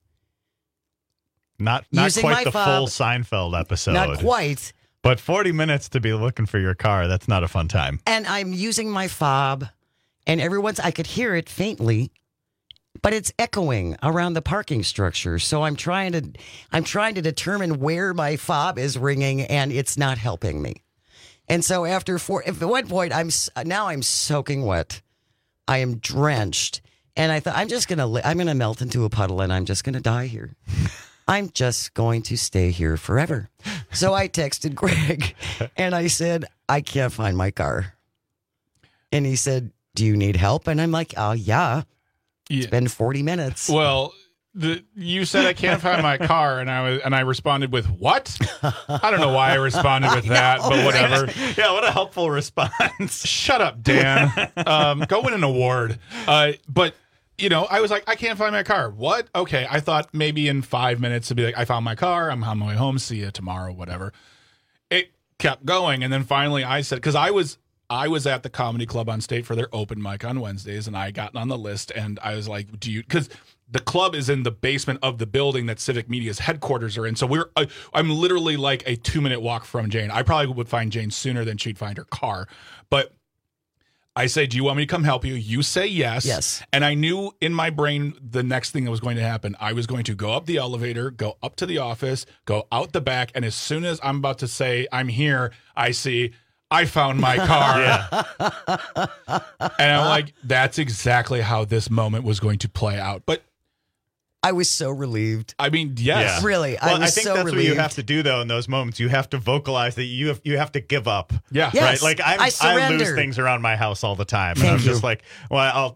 Not not Using quite my the fob. full Seinfeld episode. Not quite. But forty minutes to be looking for your car, that's not a fun time. And I'm using my fob, and every once I could hear it faintly, but it's echoing around the parking structure. So I'm trying to I'm trying to determine where my fob is ringing, and it's not helping me. And so after four, at one point, I'm now I'm soaking wet. I am drenched, and I thought I'm just gonna I'm gonna melt into a puddle, and I'm just gonna die here. I'm just going to stay here forever. So I texted Greg and I said, I can't find my car. And he said, do you need help? And I'm like, oh, yeah. It's yeah. been forty minutes. Well, the, you said I can't find my car, and I was, and I responded with what? I don't know why I responded with that, know, but whatever. Right? Yeah, what a helpful response. Shut up, Dan. um, go win an award. Uh, but. You know, I was like, I can't find my car. What? Okay. I thought maybe in five minutes to be like, I found my car. I'm on my way home. See you tomorrow, whatever. It kept going. And then finally I said, because I was I was at the Comedy Club on State for their open mic on Wednesdays, and I got on the list, and I was like, do you, because the club is in the basement of the building that Civic Media's headquarters are in. So we're, uh, I'm literally like a two minute walk from Jane. I probably would find Jane sooner than she'd find her car. But I say, do you want me to come help you? You say yes. Yes. And I knew in my brain the next thing that was going to happen. I was going to go up the elevator, go up to the office, go out the back. And as soon as I'm about to say I'm here, I see I found my car. Yeah. And I'm like, that's exactly how this moment was going to play out. But I was so relieved. I mean, yes. Yeah. Really, I well, was I think so that's relieved. what you have to do, though, in those moments. You have to vocalize that you have you have to give up. Yeah. Yes, right. Like I'm, I I surrender. lose things around my house all the time, and Thank I'm you. just like, well, I'll I'll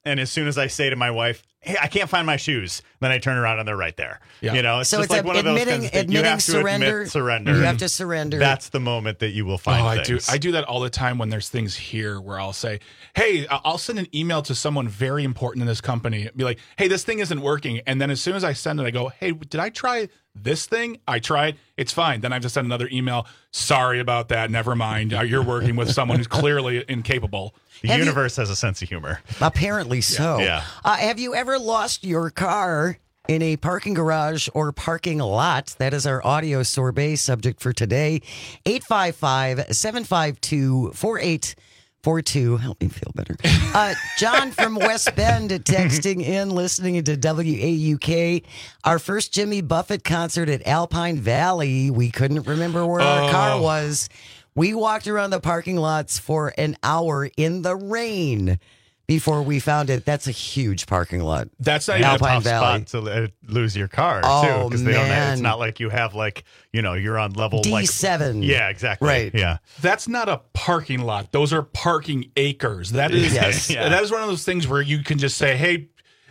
and as soon as I say to my wife, hey, I can't find my shoes, then I turn around and they're right there. Yeah. You know, it's so just it's like a, one of those admitting, kinds of things. admitting You have to surrender. admit surrender. You have to surrender. That's the moment that you will find oh, I things. do. I do that all the time when there's things here where I'll say, hey, I'll send an email to someone very important in this company. Be like, hey, this thing isn't working. And then as soon as I send it, I go, hey, did I try this thing? I tried. It's fine. Then I have to send another email. Sorry about that. Never mind. You're working with someone who's clearly incapable. The have universe you, has a sense of humor. Apparently so. Yeah. yeah. Uh, have you ever lost your car in a parking garage or parking lot? That is our audio sorbet subject for today. eight five five, seven five two, four eight four two. Help me feel better. Uh, John from West Bend texting in, listening to W A U K. Our first Jimmy Buffett concert at Alpine Valley. We couldn't remember where oh. our car was. We walked around the parking lots for an hour in the rain before we found it. That's a huge parking lot. That's not even a tough Valley. spot to uh, lose your car, oh, too. Because they man. don't have, it's not like you have, like, you know, you're on level D seven. Like, yeah, exactly. Right. Yeah. That's not a parking lot. Those are parking acres. That is, yes. yeah. that is one of those things where you can just say, hey,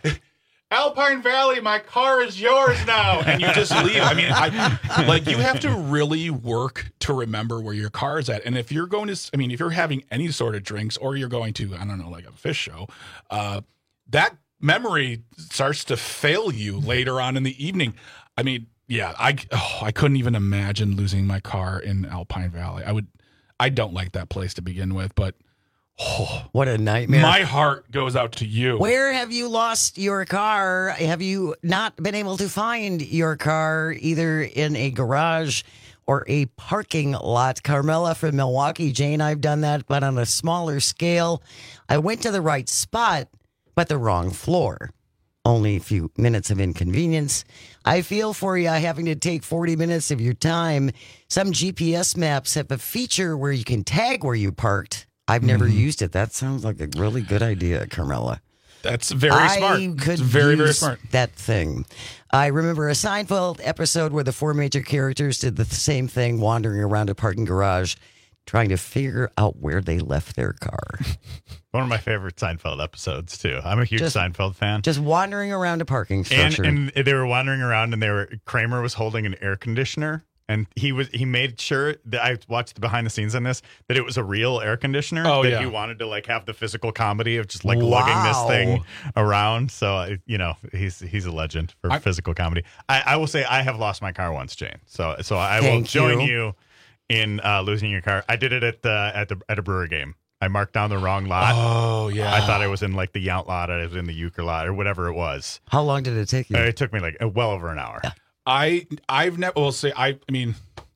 Alpine Valley, my car is yours now, and you just leave. I mean, I, like you have to really work to remember where your car is at. And if you're going to, I mean, if you're having any sort of drinks, or you're going to, I don't know, like a fish show, uh, that memory starts to fail you later on in the evening. I mean, yeah, I, oh, I couldn't even imagine losing my car in Alpine Valley. I would, I don't like that place to begin with, but. Oh, what a nightmare. My heart goes out to you. Where have you lost your car? Have you not been able to find your car either in a garage or a parking lot? Carmela from Milwaukee. Jane, I've done that, but on a smaller scale. I went to the right spot, but the wrong floor. Only a few minutes of inconvenience. I feel for you having to take forty minutes of your time. Some G P S maps have a feature where you can tag where you parked. I've never mm-hmm. used it. That sounds like a really good idea, Carmela. That's very I smart. I could it's very, use very smart. That thing. I remember a Seinfeld episode where the four major characters did the same thing, wandering around a parking garage, trying to figure out where they left their car. One of my favorite Seinfeld episodes, too. I'm a huge just, Seinfeld fan. Just wandering around a parking structure. And, and they were wandering around, and they were Kramer was holding an air conditioner. And he was he made sure that I watched the behind the scenes on this, that it was a real air conditioner. Oh, that yeah. he wanted to like have the physical comedy of just like wow. lugging this thing around. So, you know, he's he's a legend for I, physical comedy. I, I will say I have lost my car once, Jane. So so I will join you, you in uh, losing your car. I did it at the at the at a Brewer game. I marked down the wrong lot. Oh, yeah. I thought I was in like the Yount lot. I was in the Euchre lot or whatever it was. How long did it take you? Uh, it took me like well over an hour. Yeah. I I've never. Well, say I. I mean,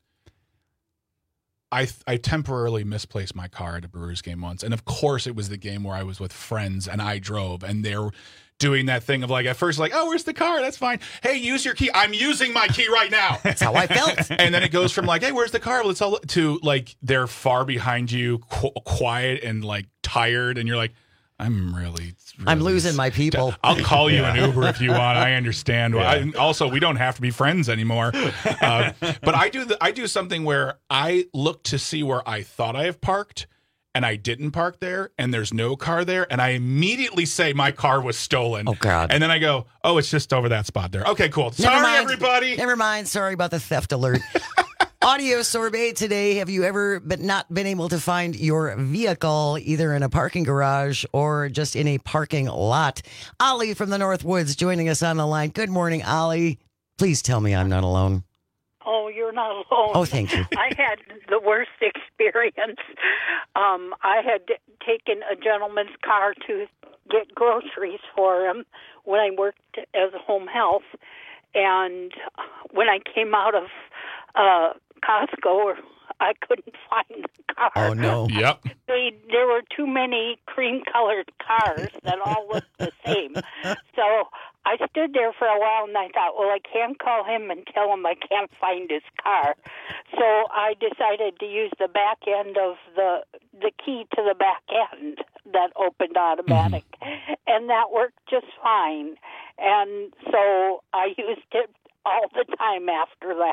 I I temporarily misplaced my car at a Brewers game once, and of course it was the game where I was with friends and I drove, and they're doing that thing of like at first like, oh, where's the car? That's fine. Hey, use your key. I'm using my key right now. That's how I felt. And then it goes from like, hey, where's the car? Well, it's all to like they're far behind you, qu- quiet and like tired, and you're like, I'm really, really I'm losing my people. I'll call you yeah. an Uber if you want. I understand. Yeah. I, also, we don't have to be friends anymore. Uh, but I do the, I do something where I look to see where I thought I have parked, and I didn't park there, and there's no car there, and I immediately say my car was stolen. Oh, God. And then I go, oh, it's just over that spot there. Okay, cool. Sorry, Never mind. everybody. Never mind. Sorry about the theft alert. Audio sorbet today. Have you ever but not been able to find your vehicle either in a parking garage or just in a parking lot? Ollie from the North Woods joining us on the line. Good morning, Ollie. Please tell me I'm not alone. Oh, you're not alone. Oh, thank you. I had the worst experience. Um, I had taken a gentleman's car to get groceries for him when I worked as a home health. And when I came out of uh, Costco, I couldn't find the car. Oh, no. Yep. They, there were too many cream-colored cars that all looked the same. So I stood there for a while, and I thought, well, I can't call him and tell him I can't find his car. So I decided to use the back end of the the key to the back end that opened automatic. Mm-hmm. And that worked just fine. And so I used it all the time after that.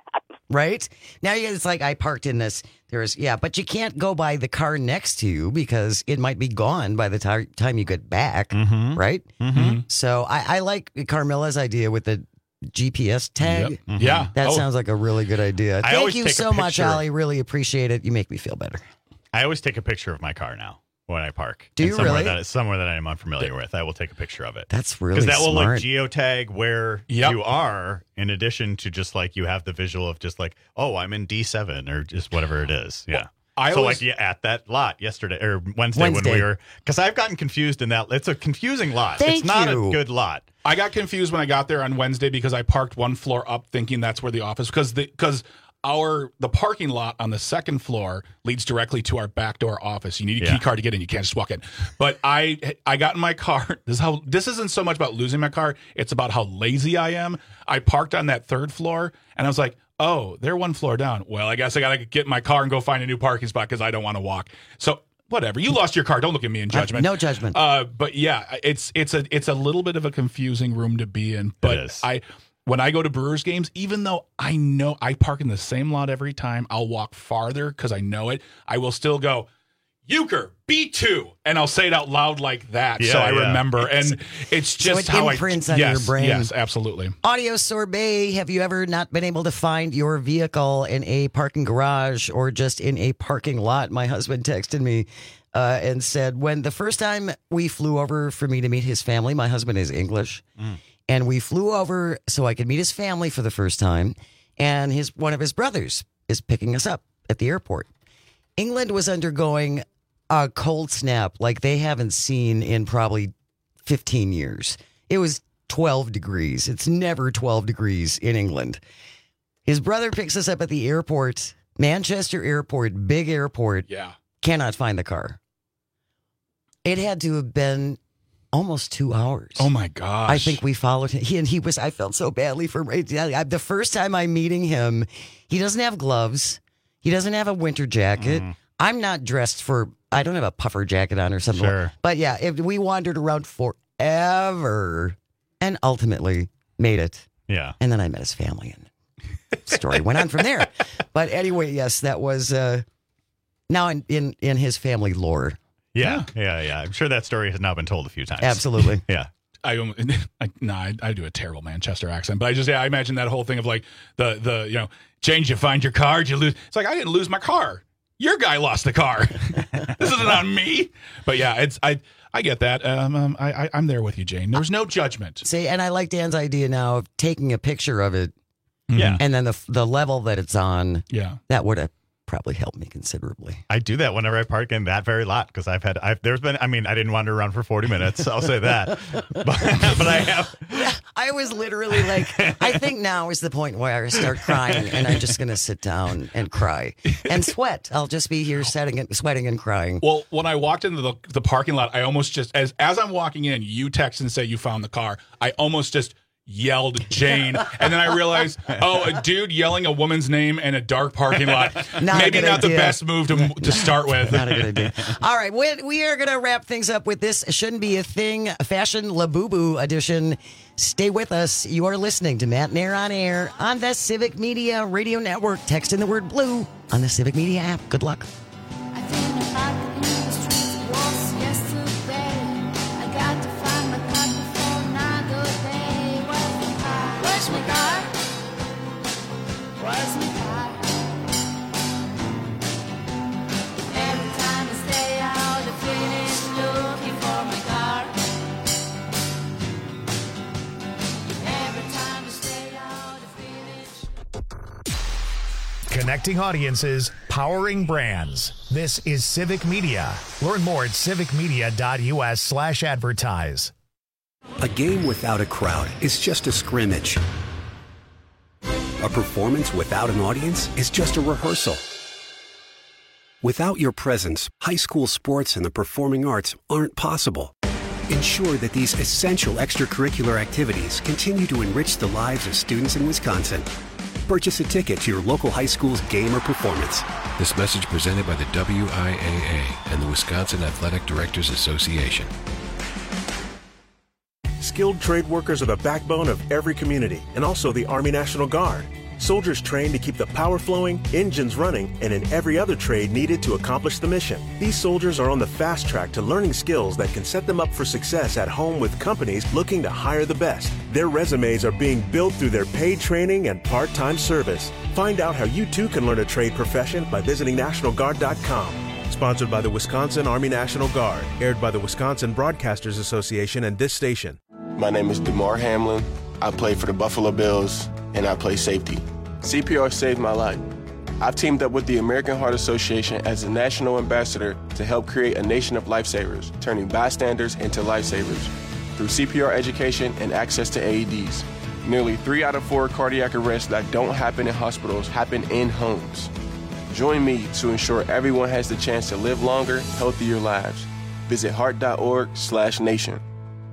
right? Now it's like I parked in this. There's yeah, but you can't go by the car next to you because it might be gone by the ti- time you get back, Mhm. right? Mhm. So I, I like Carmilla's idea with the G P S tag. Yep. Mhm. Yeah. That Oh. sounds like a really good idea. I Thank always you take a so much, picture. Allie. Really appreciate it. You make me feel better. I always take a picture of my car now when I park. Do And you somewhere really? That, somewhere that I am unfamiliar with, I will take a picture of it. That's really Because that will smart. like geotag where Yep. you are, in addition to just like you have the visual of just like, oh, I'm in D seven or just whatever it is. Yeah. I so always- like yeah, at that lot yesterday or Wednesday, Wednesday. when we were, because I've gotten confused in that. It's a confusing lot. Thank it's not you. a good lot. I got confused when I got there on Wednesday because I parked one floor up thinking that's where the office, because the because our the parking lot on the second floor leads directly to our back door office. You need a Yeah. key card to get in. You can't just walk in. But I I got in my car. This is how this isn't so much about losing my car. It's about how lazy I am. I parked on that third floor and I was like, oh, they're one floor down. Well, I guess I got to get in my car and go find a new parking spot because I don't want to walk. So whatever. You lost your car. Don't look at me in judgment. No judgment. Uh, but yeah, it's it's a it's a little bit of a confusing room to be in. But It is. I when I go to Brewers games, even though I know I park in the same lot every time, I'll walk farther because I know it. I will still go, Euchre, B two, and I'll say it out loud like that, so Yeah, I yeah. remember. And it's So just it how imprints I on your yes, brain. Yes, absolutely. Audio sorbet. Have you ever not been able to find your vehicle in a parking garage or just in a parking lot? My husband texted me uh, and said, when the first time we flew over for me to meet his family, my husband is English, Mm. and we flew over so I could meet his family for the first time, and his one of his brothers is picking us up at the airport. England was undergoing a cold snap like they haven't seen in probably fifteen years. It was twelve degrees. It's never twelve degrees in England. His brother picks us up at the airport, Manchester Airport, big airport. Yeah. Cannot find the car. It had to have been almost two hours. Oh my gosh. I think we followed him. He, and he was, I felt so badly for him. The first time I'm meeting him, he doesn't have gloves. He doesn't have a winter jacket. Mm. I'm not dressed for, I don't have a puffer jacket on or something. Sure. But yeah, if we wandered around forever and ultimately made it. Yeah. And then I met his family and story went on from there. But anyway, yes, that was uh, now in, in, in his family lore. Yeah, yeah, yeah. I'm sure that story has now been told a few times. Absolutely. Yeah. I, um, I no, I, I do a terrible Manchester accent, but I just yeah, I imagine that whole thing of like the the you know change you find your car, you lose. It's like I didn't lose my car. Your guy lost the car. This isn't on me. But yeah, it's I I get that. Um, um I, I I'm there with you, Jane. There's no judgment. See, and I like Dan's idea now of taking a picture of it. Yeah. And then the the level that it's on. Yeah. That would have probably helped me considerably. I do that whenever I park in that very lot because I've had, I've, there's been, I mean, I didn't wander around for forty minutes. I'll say that. But, but I have. Yeah, I was literally like, I think now is the point where I start crying and I'm just going to sit down and cry and sweat. I'll just be here sweating and, sweating and crying. Well, when I walked into the, the parking lot, I almost just, as as I'm walking in, you text and say you found the car. I almost just yelled Jane, and then I realized, oh, a dude yelling a woman's name in a dark parking lot, Not maybe not idea. the best move to to start with. Not a good idea. All right, we, we are going to wrap things up with this Shouldn't Be a Thing Fashion Labubu edition. Stay with us. You are listening to Matt Nair on Air on the Civic Media Radio Network. Text in the word blue on the Civic Media app. Good luck. Connecting audiences, powering brands. This is Civic Media. Learn more at civicmedia.us slash advertise. A game without a crowd is just a scrimmage. A performance without an audience is just a rehearsal. Without your presence, high school sports and the performing arts aren't possible. Ensure that these essential extracurricular activities continue to enrich the lives of students in Wisconsin. Purchase a ticket to your local high school's game or performance. This message presented by the W I A A and the Wisconsin Athletic Directors Association. Skilled trade workers are the backbone of every community and also the Army National Guard. Soldiers train to keep the power flowing, engines running, and in every other trade needed to accomplish the mission. These soldiers are on the fast track to learning skills that can set them up for success at home with companies looking to hire the best. Their resumes are being built through their paid training and part-time service. Find out how you too can learn a trade profession by visiting National Guard dot com. Sponsored by the Wisconsin Army National Guard. Aired by the Wisconsin Broadcasters Association and this station. My name is DeMar Hamlin. I play for the Buffalo Bills, and I play safety. C P R saved my life. I've teamed up with the American Heart Association as a national ambassador to help create a nation of lifesavers, turning bystanders into lifesavers through C P R education and access to A E Ds. Nearly three out of four cardiac arrests that don't happen in hospitals happen in homes. Join me to ensure everyone has the chance to live longer, healthier lives. Visit heart.org slash nation.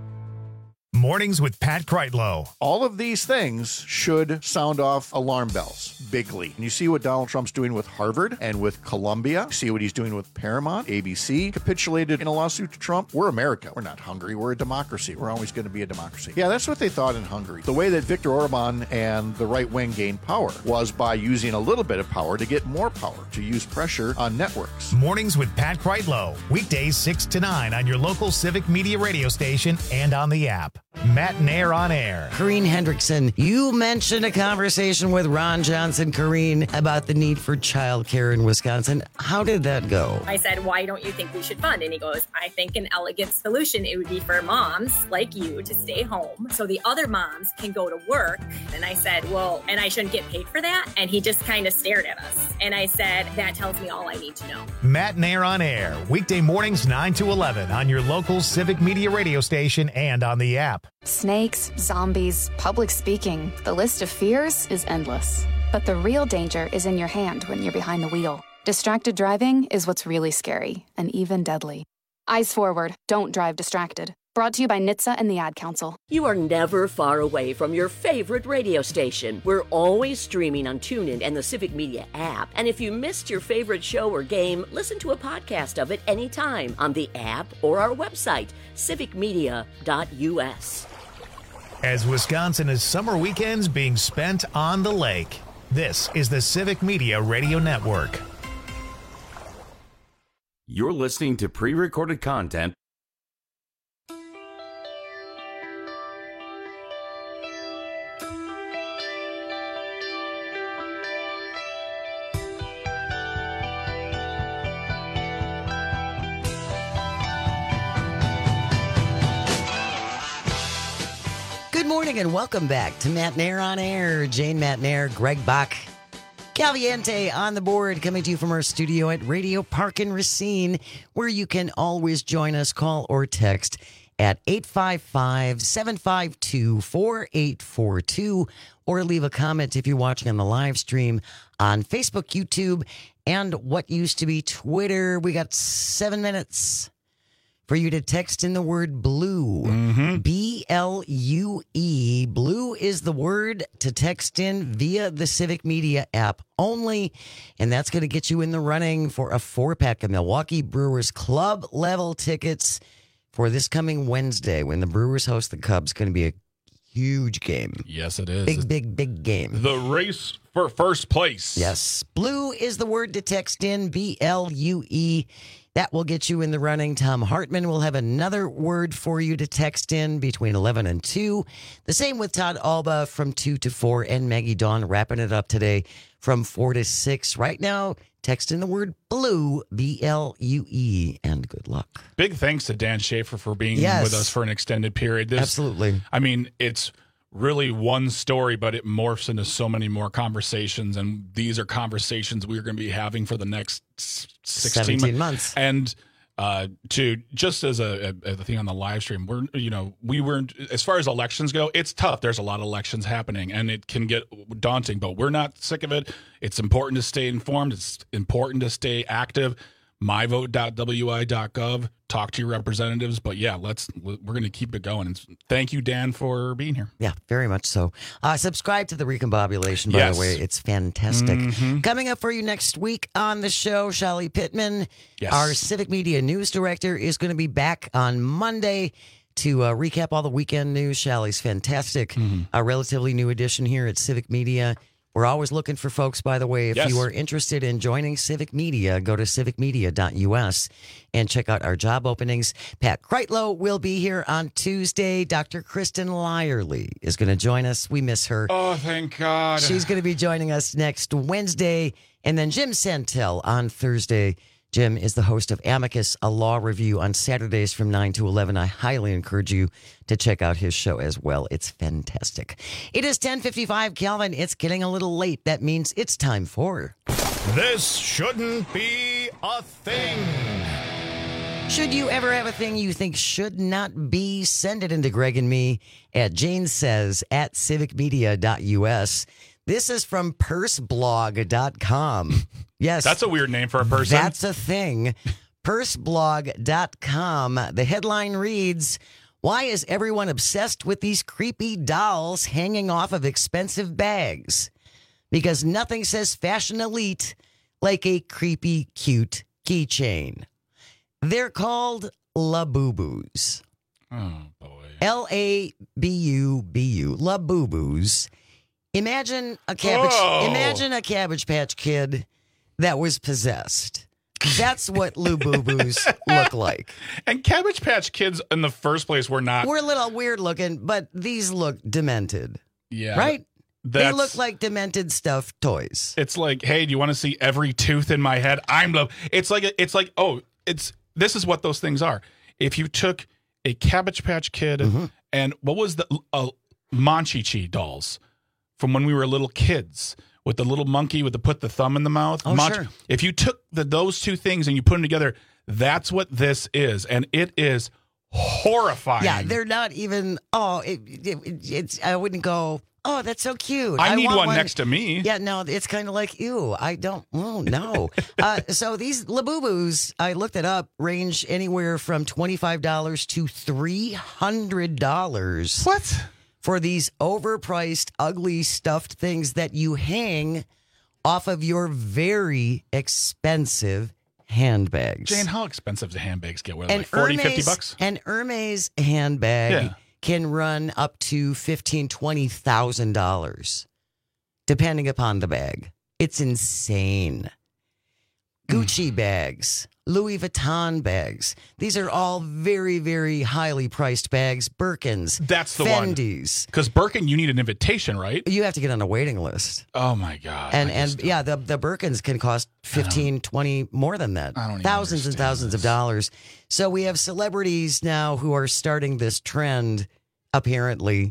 Mornings with Pat Kreitlow. All of these things should sound off alarm bells bigly. And you see what Donald Trump's doing with Harvard and with Columbia. You see what he's doing with Paramount. A B C capitulated in a lawsuit to Trump. We're America. We're not Hungary. We're a democracy. We're always going to be a democracy. Yeah, that's what they thought in Hungary. The way that Viktor Orban and the right wing gained power was by using a little bit of power to get more power, to use pressure on networks. Mornings with Pat Kreitlow. Weekdays six to nine on your local Civic Media radio station and on the app. Matt Nair on air. Corrine Hendrickson, you mentioned a conversation with Ron Johnson, Corrine, about the need for childcare in Wisconsin. How did that go? I said, why don't you think we should fund? And he goes, I think an elegant solution, it would be for moms like you to stay home so the other moms can go to work. And I said, well, and I shouldn't get paid for that? And he just kind of stared at us. And I said, that tells me all I need to know. Matt Nair on air. Weekday mornings nine to eleven on your local Civic Media radio station and on the app. Snakes, zombies, public speaking. The list of fears is endless. But the real danger is in your hand when you're behind the wheel. Distracted driving is what's really scary and even deadly. Eyes forward. Don't drive distracted. Brought to you by N H T S A and the Ad Council. You are never far away from your favorite radio station. We're always streaming on TuneIn and the Civic Media app. And if you missed your favorite show or game, listen to a podcast of it anytime on the app or our website, civic media dot u s. As Wisconsin is summer weekends being spent on the lake, this is the Civic Media Radio Network. You're listening to pre-recorded content. Good morning and welcome back to Matt Nair on air. Jane Matt Nair, Greg Bach, Caliente on the board, coming to you from our studio at Radio Park in Racine, where you can always join us, call or text at eight five five, seven five two, four eight four two, or leave a comment if you're watching on the live stream on Facebook, YouTube, and what used to be Twitter. We got seven minutes for you to text in the word blue. Mm-hmm. B L U E. Blue is the word to text in via the Civic Media app only. And that's going to get you in the running for a four-pack of Milwaukee Brewers club level tickets for this coming Wednesday when the Brewers host the Cubs. Going to be a huge game. Yes, it is. Big, big, big game. The race for first place. Yes. Blue is the word to text in, B L U E. That will get you in the running. Tom Hartman will have another word for you to text in between eleven and two. The same with Todd Alba from two to four, and Maggie Dawn wrapping it up today from four to six. Right now, text in the word blue, B L U E, and good luck. Big thanks to Dan Schaefer for being Yes. with us for an extended period. This, Absolutely. I mean, it's really one story, but it morphs into so many more conversations, and these are conversations we're going to be having for the next sixteen seventeen months. And uh, to just as a, a, a thing on the live stream, we're you know we weren't as far as elections go. It's tough. There's a lot of elections happening, and it can get daunting. But we're not sick of it. It's important to stay informed. It's important to stay active. my vote dot w i dot gov. Talk to your representatives. But yeah, let's we're going to keep it going. And thank you, Dan, for being here. Yeah, very much so. Uh, subscribe to the Recombobulation, by Yes. the way. It's fantastic. Mhm. Coming up for you next week on the show, Shelly Pittman, Yes. our Civic Media News Director, is going to be back on Monday to uh, recap all the weekend news. Shelly's fantastic. Mm-hmm. A relatively new addition here at Civic Media. We're always looking for folks, by the way. If Yes. you are interested in joining Civic Media, go to civic media dot U S and check out our job openings. Pat Kreitlow will be here on Tuesday. Doctor Kristen Lyerly is going to join us. We miss her. Oh, thank God. She's going to be joining us next Wednesday. And then Jim Santel on Thursday. Jim is the host of Amicus, a law review on Saturdays from nine to eleven. I highly encourage you to check out his show as well. It's fantastic. It is ten fifty-five, Calvin. It's getting a little late. That means it's time for... This shouldn't be a thing. Should you ever have a thing you think should not be, send it into Greg and me at Jane Says at civic media dot U S. This is from purse blog dot com. Yes. That's a weird name for a person. That's a thing. purse blog dot com. The headline reads, why is everyone obsessed with these creepy dolls hanging off of expensive bags? Because nothing says fashion elite like a creepy, cute keychain. They're called Labubu's. Oh, boy. L A B U B U. Labubu's. Imagine a cabbage. Oh. Imagine a Cabbage Patch Kid that was possessed. That's what Labubu's look like. And Cabbage Patch Kids in the first place were not. We're a little weird looking, but these look demented. Yeah. Right? They That's- look like demented stuffed toys. It's like, hey, do you want to see every tooth in my head? I'm love. It's like it's like oh, it's this is what those things are. If you took a Cabbage Patch Kid Mm-hmm. and what was the uh, Monchichi dolls from when we were little kids with the little monkey with the put the thumb in the mouth. Oh, Monch- sure. If you took the those two things and you put them together, that's what this is, and it is horrifying. Yeah, they're not even. Oh, it, it, it's. I wouldn't go. Oh, that's so cute. I need want one next to me. Yeah, no, it's kind of like, ew, I don't, oh, no. uh, so these Labubus, I looked it up, range anywhere from twenty-five dollars to three hundred dollars. What? For these overpriced, ugly, stuffed things that you hang off of your very expensive handbags. Jane, how expensive do handbags get? What, An like forty, fifty Hermes- bucks? An Hermes handbag Yeah. can run up to fifteen, twenty thousand dollars, depending upon the bag. It's insane. Gucci bags, Louis Vuitton bags. These are all very, very highly priced bags. Birkins, That's the Fendi's. one. Because Birkin, you need an invitation, right? You have to get on a waiting list. Oh my God. And I and just- yeah, the the Birkins can cost fifteen, twenty, more than that. I don't even thousands and thousands of dollars. So we have celebrities now who are starting this trend, apparently,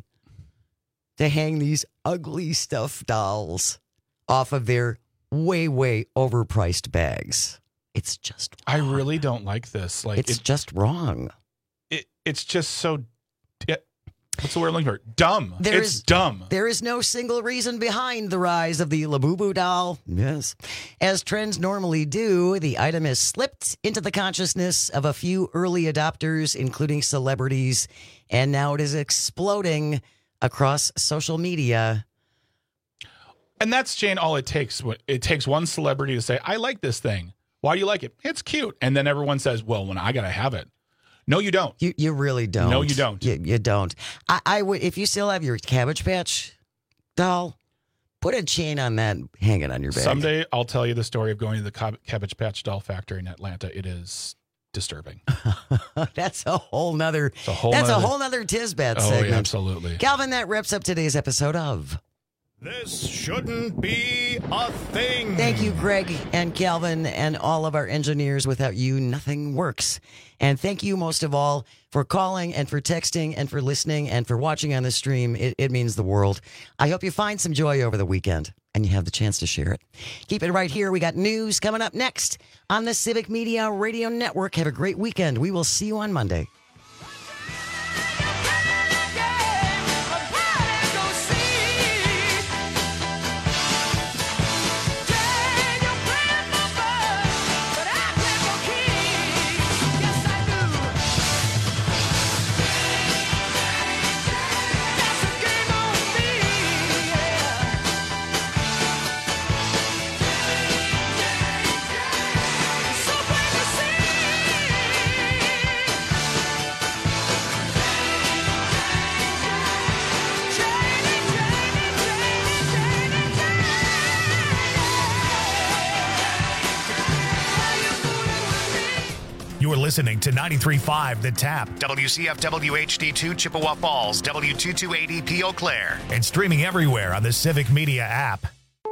to hang these ugly stuffed dolls off of their way, way overpriced bags. It's just I really don't like this. Like it's it, just wrong. it, it's just so. Yeah, what's the word I'm looking for? Dumb. There it's is- dumb. There is no single reason behind the rise of the Labubu doll. Yes. As trends normally do, the item has slipped into the consciousness of a few early adopters, including celebrities, and now it is exploding across social media. And that's, Jane, all it takes. It takes one celebrity to say, I like this thing. Why do you like it? It's cute. And then everyone says, well, when I got to have it. No, you don't. You you really don't. No, you don't. You, you don't. I, I would, if you still have your Cabbage Patch doll, put a chain on that, hang it on your bag. Someday I'll tell you the story of going to the Cab- Cabbage Patch doll factory in Atlanta. It is disturbing. That's a whole nother. a whole that's nother- a whole nother Tisbet Oh, segment. yeah, absolutely. Calvin, that wraps up today's episode of This shouldn't be a thing. Thank you, Greg and Calvin, and all of our engineers. Without you, nothing works. And thank you most of all for calling and for texting and for listening and for watching on the stream. It, it means the world. I hope you find some joy over the weekend and you have the chance to share it. Keep it right here. We got news coming up next on the Civic Media Radio Network. Have a great weekend. We will see you on Monday. listening to ninety-three point five The Tap, W C F W H D two Chippewa Falls, W two two eight zero P Eau Claire, and streaming everywhere on the Civic Media app.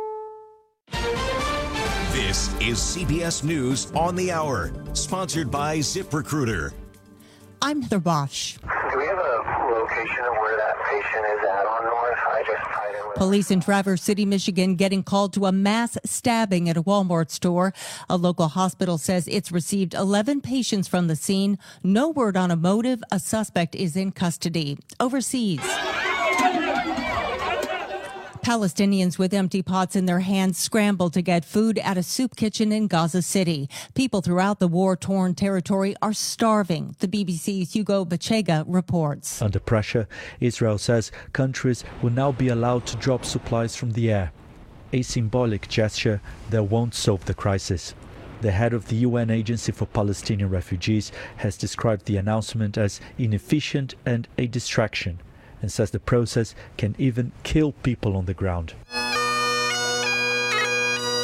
This is C B S News on the Hour, sponsored by ZipRecruiter. I'm Heather Bosch. Do we have a location of where that patient is at on North? I just tied in with Police in Traverse City, Michigan, getting called to a mass stabbing at a Walmart store. A local hospital says it's received eleven patients from the scene. No word on a motive. A suspect is in custody. Overseas, Palestinians with empty pots in their hands scramble to get food at a soup kitchen in Gaza City. People throughout the war-torn territory are starving. The B B C's Hugo Bachega reports. Under pressure, Israel says countries will now be allowed to drop supplies from the air. A symbolic gesture that won't solve the crisis. The head of the U N Agency for Palestinian Refugees has described the announcement as inefficient and a distraction, and says the process can even kill people on the ground.